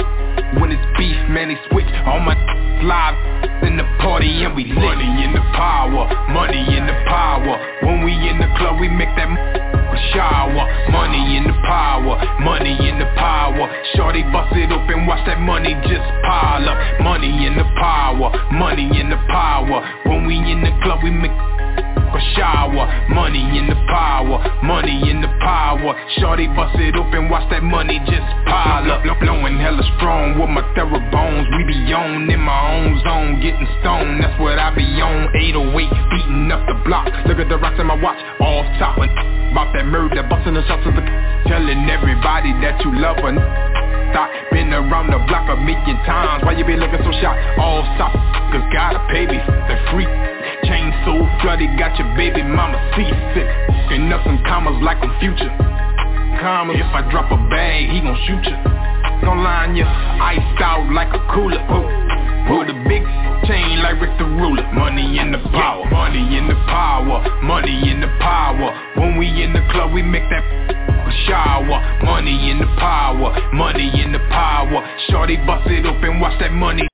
open, watch that money just pile up. Money in the power, money in the power. When we in the club, we make a shower. Money in the power, money in the power. Shorty bust it open, watch that money just pile up. Blowing hella strong with my bones. We be on in my own zone, getting stoned, that's what I be on. 808, beating up the block. Look at the rocks in my watch, off top. About that murder, busting the shots of the telling everybody that you love her. Thought been around the block a million times. Why you be looking so shot? All stop, cause gotta pay me the free. Chain so flooded, got your baby mama seasick. Fucking up some commas like I'm Future. Commas, if I drop a bag, he gon' shoot ya. Don't line ya, iced out like a cooler. Put a big chain like Rick the Ruler. Money in the power, money in the power, money in the power. When we in the club, we make that shower. Money in the power, money in the power. Shorty bust it open, watch that money.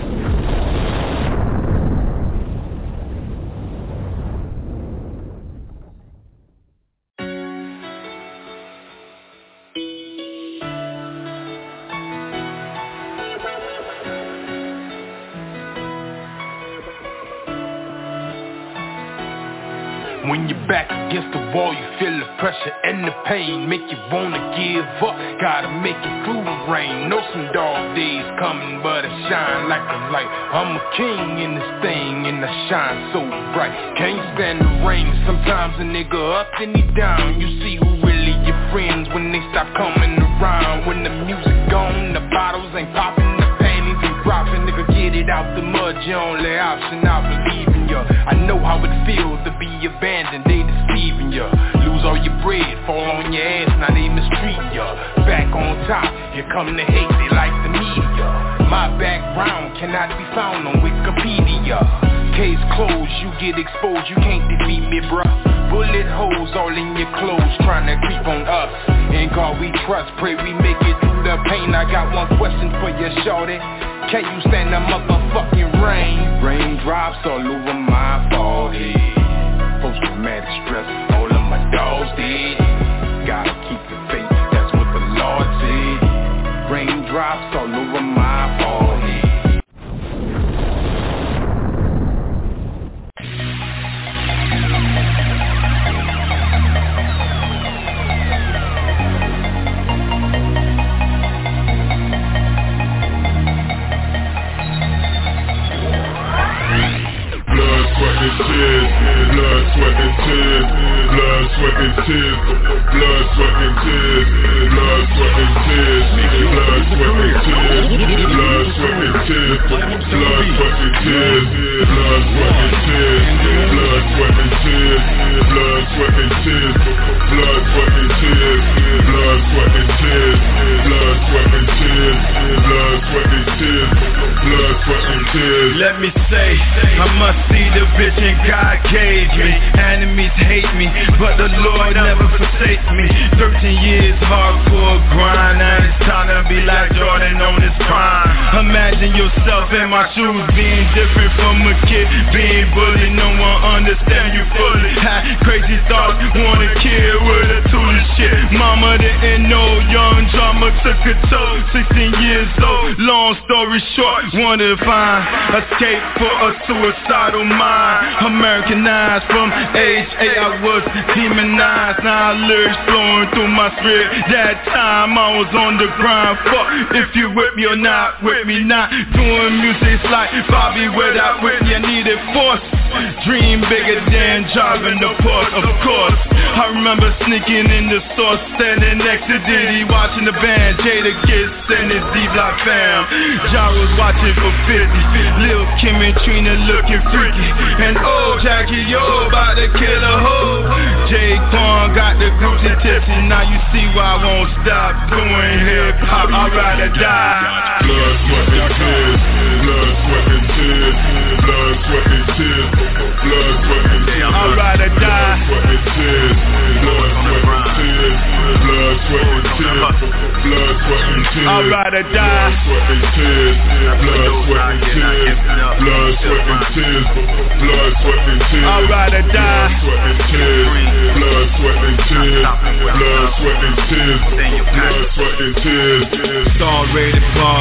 When you're back against the wall, you feel the pressure and the pain, make you wanna give up, gotta make it through the rain. Know some dark days coming, but I shine like a light. I'm a king in this thing, and I shine so bright. Can't stand the rain, sometimes a nigga up and he down. You see who really your friends when they stop coming around. When the music gone, the bottles ain't popping, the panties ain't dropping. Nigga, get it out the mud, your only option, I believe in ya. I know how it feels to be abandoned, they deceiving ya. Lose all your bread, fall on your ass, now they mistreating ya. Back on top, here come the hate, they like the media. My background cannot be found on Wikipedia. Case closed, you get exposed, you can't defeat me, bruh. Bullet holes all in your clothes, trying to creep on us. In God we trust, pray we make it through the pain. I got one question for you, shorty. Can you stand the motherfucking rain? Raindrops all over my forehead. Post-traumatic stress, all of my dogs dead. Gotta keep the faith, that's what the Lord said. Raindrops all over my forehead. Blood, sweat and tears, blood, sweat and tears, blood, sweat and tears, blood, sweat and tears, blood, sweat and tears, blood, sweat and tears, blood, sweat and tears, blood, sweat and tears, blood, sweat and tears, blood, sweat and tears, blood, sweat and tears, blood, sweat and tears, blood, sweat and tears, blood, sweat and tears, blood, sweat and tears. Let me say, I must see the vision God gave me. Enemies hate me, but the Lord never forsakes me. 13 years hardcore grind, now it's time to be like Jordan on his prime. Imagine yourself in my shoes, being different from a kid, being bullied, no one understand you fully. Had crazy thoughts, wanna kill with a tool of shit. Mama didn't know, young drama took a toll. 16 years old, long story short, wanted to find escape for a suicidal mind. Americanized from age 8, I was demonized. Now lyrics flowing through my spirit. That time I was on the grind. Fuck if you with me or not with me. Not doing music's like Bobby without Whitney. I needed force. Dream bigger than driving the Porsche, of course. I remember sneaking in the store, standing next to Diddy, watching the band, Jada Kiss and his D-Block fam. John was watching for 50, Lil Kim and Trina looking freaky, and old Jackie O about to kill a hoe. Jay Quan got the Gucci tipsy, now you see why I won't stop doing hip-hop. I'd rather die. Blood, sweat and tears, blood, sweat and tears, blood, sweat and tears, blood, sweat and tears. I'd rather die. Blood, sweat and tears, blood, sweat and tears, blood, sweat and tears, blood, sweat and tears. I'd rather die. Blood, sweat and tears, blood, sweat and tears, blood, sweat and tears, blood, sweat and tears. I'd rather die. Blood, sweat and tears, blood, sweat and tears, blood, sweat and tears, blood, sweat and tears. Star rated boss,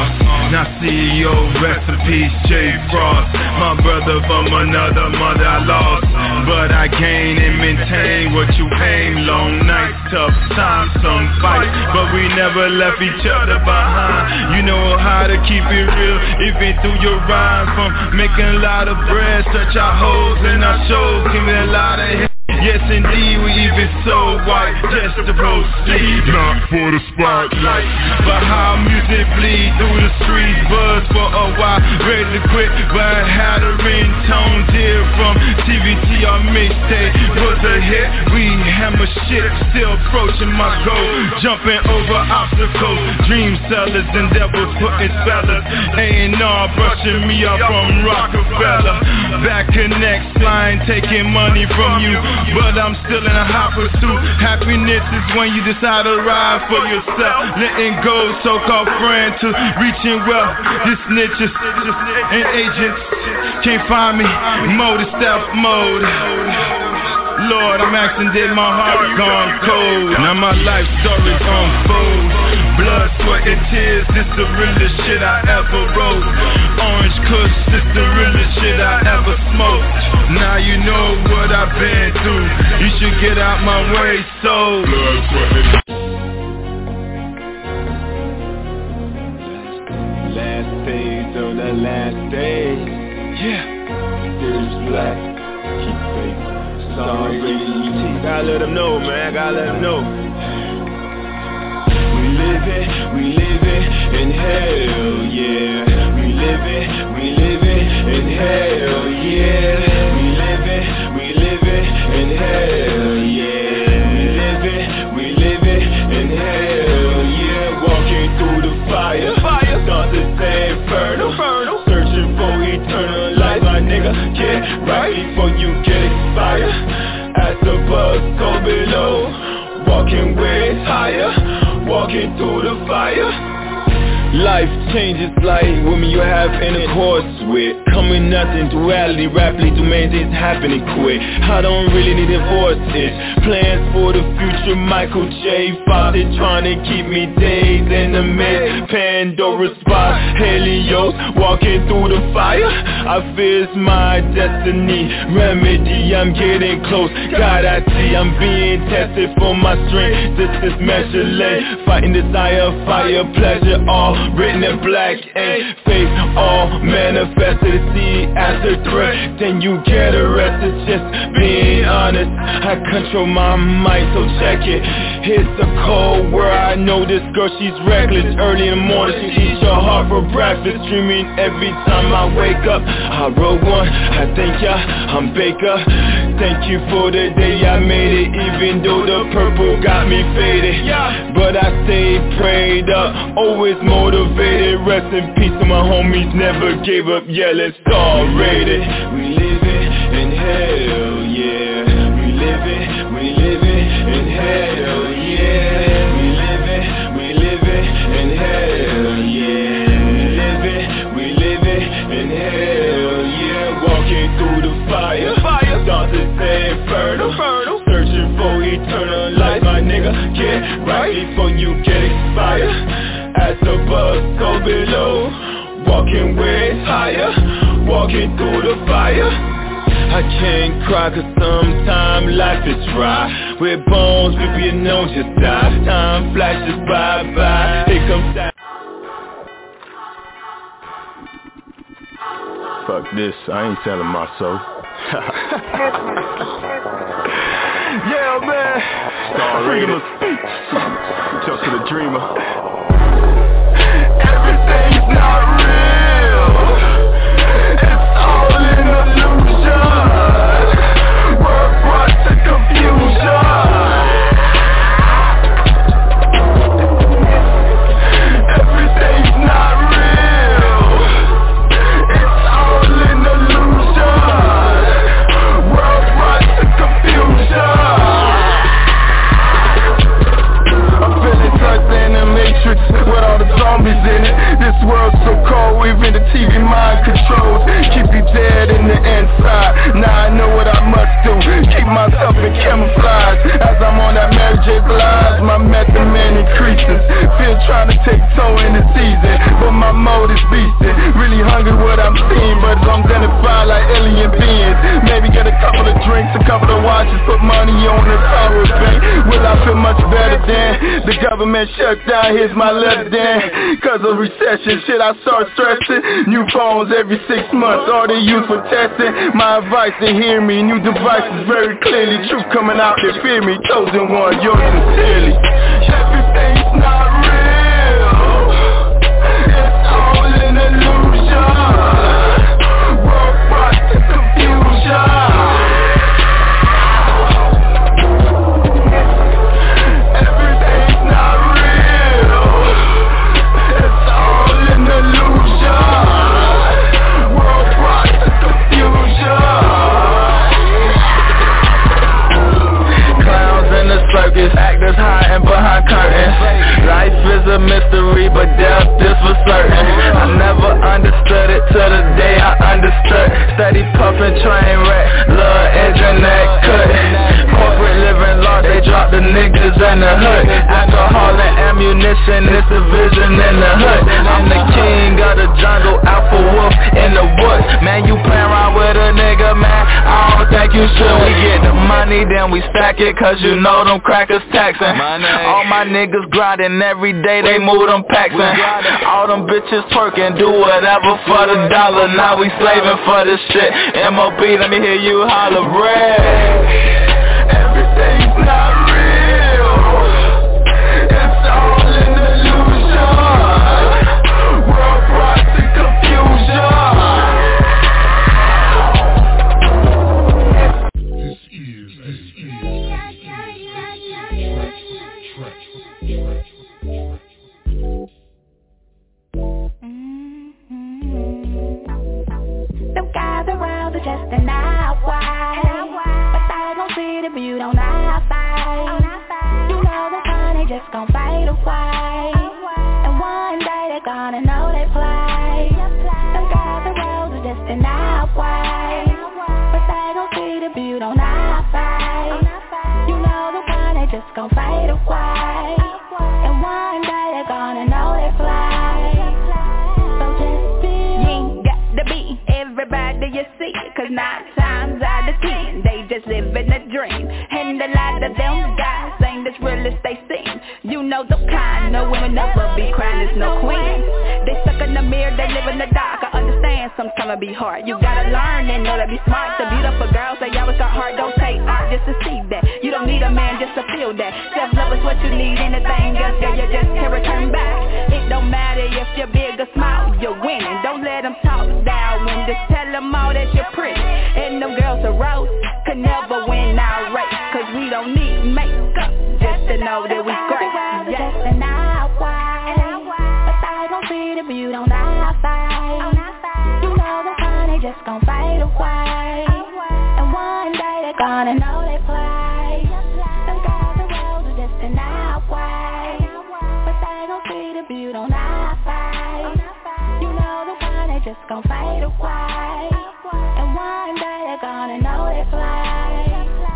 Now CEO, rest in peace, Jay Frost. My brother from another mother I lost, but I gain and maintain what you aim. Long nights, tough times, some fights, but we never left each other behind. You know how to keep it real, even through your rhymes. From making a lot of bread, stretch our hoes in our shows, give me a lot of hits. Yes indeed, we even so white just to proceed. Not for the spotlight, but how music bleed through the streets. Buzz for a while, ready to quit, but had a ringtone dear from TVT. Our mixtape was a hit. We hammer shit, still approaching my goal, jumping over obstacles. Dream sellers and devils putting spellers. A&R brushing me up from Rockefeller. Back connects, flying, taking money from you, but I'm still in a hot pursuit. Happiness is when you decide to ride for yourself, letting go so-called friend to reaching wealth. This snitches and agents can't find me. Mode is stealth mode. Lord, I'm asking, did my heart gone cold? Now my life story's unfold. Blood, sweat, and tears, this the realest shit I ever wrote. Orange Kush, this the realest shit I ever smoked. Now you know what I've been through. You should get out my way, so blood, sweat, and last days on the last day. Yeah, Sirius Black, keep faith. Sorry, gotta let them know, man, gotta let them know. We living in hell, yeah. We living in hell, yeah. We living in hell, yeah. We living in hell, yeah. Walking through the fire, thoughts is inferno. Searching for eternal life, my nigga. Yeah, right before you get expired. As the buzz go below, walking way higher, walking through the fire. Life changes like women you have intercourse with. Coming nothing, duality, rapidly to maintain happening quick. I don't really need to force it. Plans for the future, Michael J. Fox. Trying to keep me days in the mist. Pandora spot, Helios, walking through the fire. I fear it's my destiny. Remedy, I'm getting close. God, I see I'm being tested for my strength. This is measureless. Fighting desire, fire, pleasure, all written in black ink. Faith, all manifested. See as a threat, then you get arrested. Just being honest, I control my mind, so check it. It's a cold world, I know this girl, she's reckless. Early in the morning, she eats your heart for breakfast. Dreaming every time I wake up. I wrote one, I thank ya, I'm Baker. Thank you for the day I made it, even though the purple got me faded. But I stayed prayed up, always motivated. Rest in peace to my homies, never gave up, yeah, let's all rate it. We living in hell, yeah. We living in hell, yeah. We living in hell, yeah. We living in hell, yeah. Walking through the fire, thoughts is inferno. Searching for eternal life, my nigga. Yeah, right before you get expired. As the buzz go below, walking way higher, walking through the fire. I can't cry cause sometimes life is dry. With bones, we be known just die. Time flashes by, here comes time. Fuck this, I ain't telling my soul. Yeah, man. Freedom of speech. Talk to the dreamer. Everything's not real. It's all an illusion. We're brought to confusion. Everything's not real. It's all an illusion. We're brought to confusion. I'm feeling trapped in the matrix with all the zombies in it. This world's so cold, even the TV mind controls. Keep you dead in the inside. Now I know what I must do. Keep myself in camouflage. As I'm on that Mary J. Blige, my method man increases. Feel trying to take toe in the season, but my mode is conscience, put money on the power bank. Will I feel much better than the government shut down? Here's my letter then. Cause of recession, shit, I start stressing. New phones every 6 months, all they use for testing. My advice to hear me, new devices very clearly. Truth coming out, they fear me. Chosen one, yours sincerely. Everything's not real. It's all an illusion. World brought to confusion. Everything's not real. It's all an illusion. World brought to confusion. Clowns in the circus, actors hiding behind curtains. Life is a mystery, but death is for certain. I never understood it till the day I understood. Steady puffin' train wreck, little internet cutting. Corporate living law, they drop the niggas in the hood. Alcohol and ammunition, it's a vision in the hood. I'm the king of the jungle, alpha wolf in the woods. Man, you playin' around with a nigga, man, I don't think you should. We get the money, then we stack it, cause you know them crackers taxing. All my niggas grinding every day, they move them packs in. All them bitches twerking, do whatever for the dollar. Now we slaving for this shit. MOB, let me hear you holler, red. Everything's not real. It's all an illusion. World brought to confusion. This is Them guys around are just an outwide, but they gon' see the beauty on our side. You know the fun, they just gon' fade away, and one day they're gonna know they play. Them guys around are just an outwide, but they gon' see the beauty on our side. You know the fun, they just gon' fade away, and one day they're gonna know they play. So just be, you ain't got to be everybody you see, cause 9 times out of 10 they just living a dream. And a lot of them guys ain't as real as they seem. You know the kind, no women never be crying, there's no queen. They stuck in the mirror, they live in the dark. I understand sometimes it be hard. You gotta learn and know to be smart. The beautiful girls, they always got hard. Don't take art just to see that. You don't need a man just to feel that. Self-love is what you need, anything else, girl, you just can't return back. It don't matter if you're big or small, you're winning. Don't let them talk down when just tell them all that you're pretty. And them girls are rose, could never win our race, cause we don't need makeup just to know that we great. Just an outwide, but they gon' see the beauty on our side. You know the fun, they just gon' fade away, and one day they're gonna know they play. Them guys are rose are just an outwide, but they gon' see the beauty on our side. You know the fun, they just gon' fade away, and one day they're gonna know they play.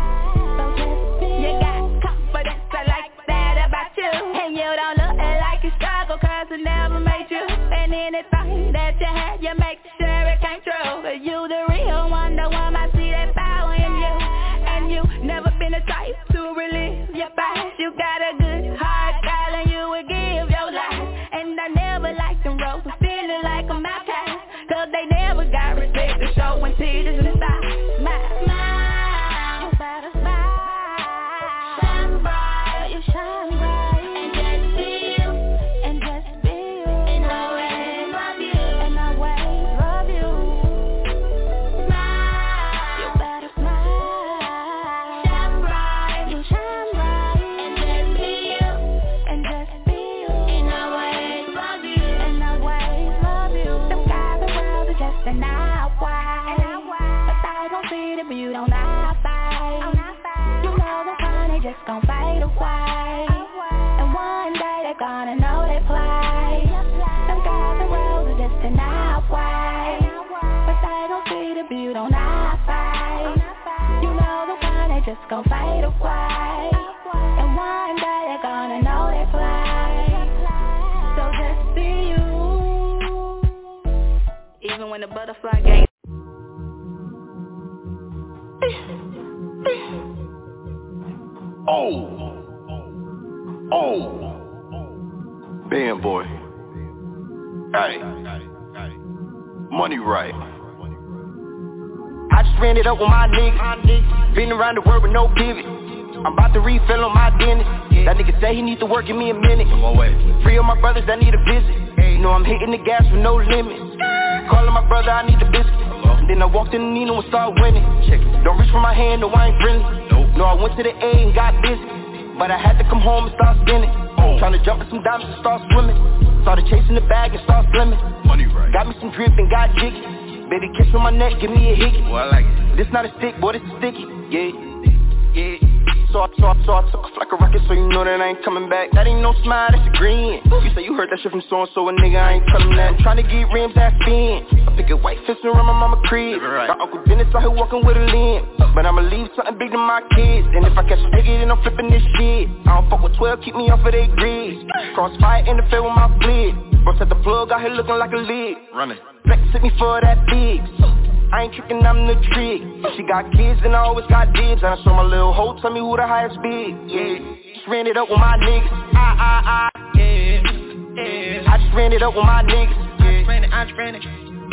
So just be, you got confidence, I like that about you, and you don't look like you struggle, cause it never made you. And anything that you had, you make sure it came true. You the real one, the one I see that power in you. And you never been the type to relive your past. You got a good heart, girl, and you would give your life. And I never liked them roses, feeling like I'm outcast, cause they never got respect to show when tears in the side. Smile, smile, you better smile. Shine bright, you shine bright. And just be you, and just be you. And always love you, and always love you. Smile, you better smile. Shine bright, you shine bright. And just be you, and just be you. And always love you, and always love you. Them guys around are just an outwide, but they gon' see the beauty on our side. You know the fun, they just gon' fade away, and one day they're gonna know they play. Them guys around are just an outwide, but they gon' see the beauty on our side. You know the fun, they just gon' fade away, and one day they're gonna know they play. So just be you, even when the butterfly game. Band boy. Hey. Money right. I just ran it up with my niggas. Been around the world with no pivot. I'm about to refill on my dentist. That nigga say he needs to work, give me a minute. Free of my brothers that need a visit. You know I'm hitting the gas with no limit. Calling my brother, I need the biscuit. And then I walked in the Nino and started winning. Don't reach for my hand, no I ain't friendly. No, I went to the A and got busy. But I had to come home and start spinning. Trying to jump in some diamonds and start swimming. Started chasing the bag and start slimming. Got me some drip and got jiggy. Baby kiss on my neck, give me a hickey. I like it. This not a stick, boy, this is sticky. Yeah. So I took off like a rocket, so you know that I ain't coming back. That ain't no smile, that's a grin. You say you heard that shit from so-and-so, a nigga, I ain't telling that. I'm trying to get rims that spin. I pick a white fist around my mama crib. Got Uncle Dennis out here walking with a limb. But I'ma leave something big to my kids. And if I catch a nigga, then I'm flipping this shit. I don't fuck with 12, keep me off of they grids. Crossfire in the face with my flit. Bro, set the plug out here looking like a lid. Running. Flex hit me for that big. I ain't tricking, I'm the trick. She got kids and I always got dibs. And I saw my little hoe tell me who the highest bid. Yeah, just ran it up with my niggas. Yeah. I just ran it up with my niggas. I just ran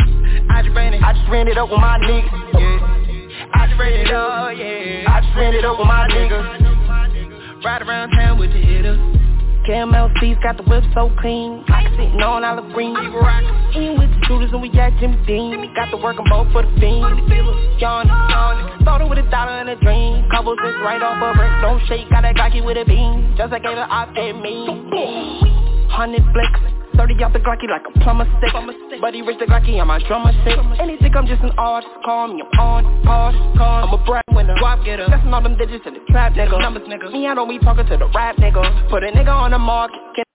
it up with my niggas. Yeah. I just ran it up, yeah. I just ran it up with my niggas. Ride around town with the hitters. Caramel seats got the whip so clean. I can sit on olive green. Eating with the shooters and we got Jimmy Dean. Got to work them both for the fiend. Yawn. Started with $1 and a dream. Couples just right off a brick. Don't shake, got that Glocky with a beam. Just like gave an op at me. 100 flicks. 30 out the Glocky like a plumber stick. Buddy rich the Glocky on my drummer stick. And they think I'm just an artist. Call me, I'm on pause. I'm a breadwinner. Guap getter. Testing all them digits in the trap, nigga. Numbers, nigga. Me, I don't be talking to the rap, nigga. Put a nigga on the market.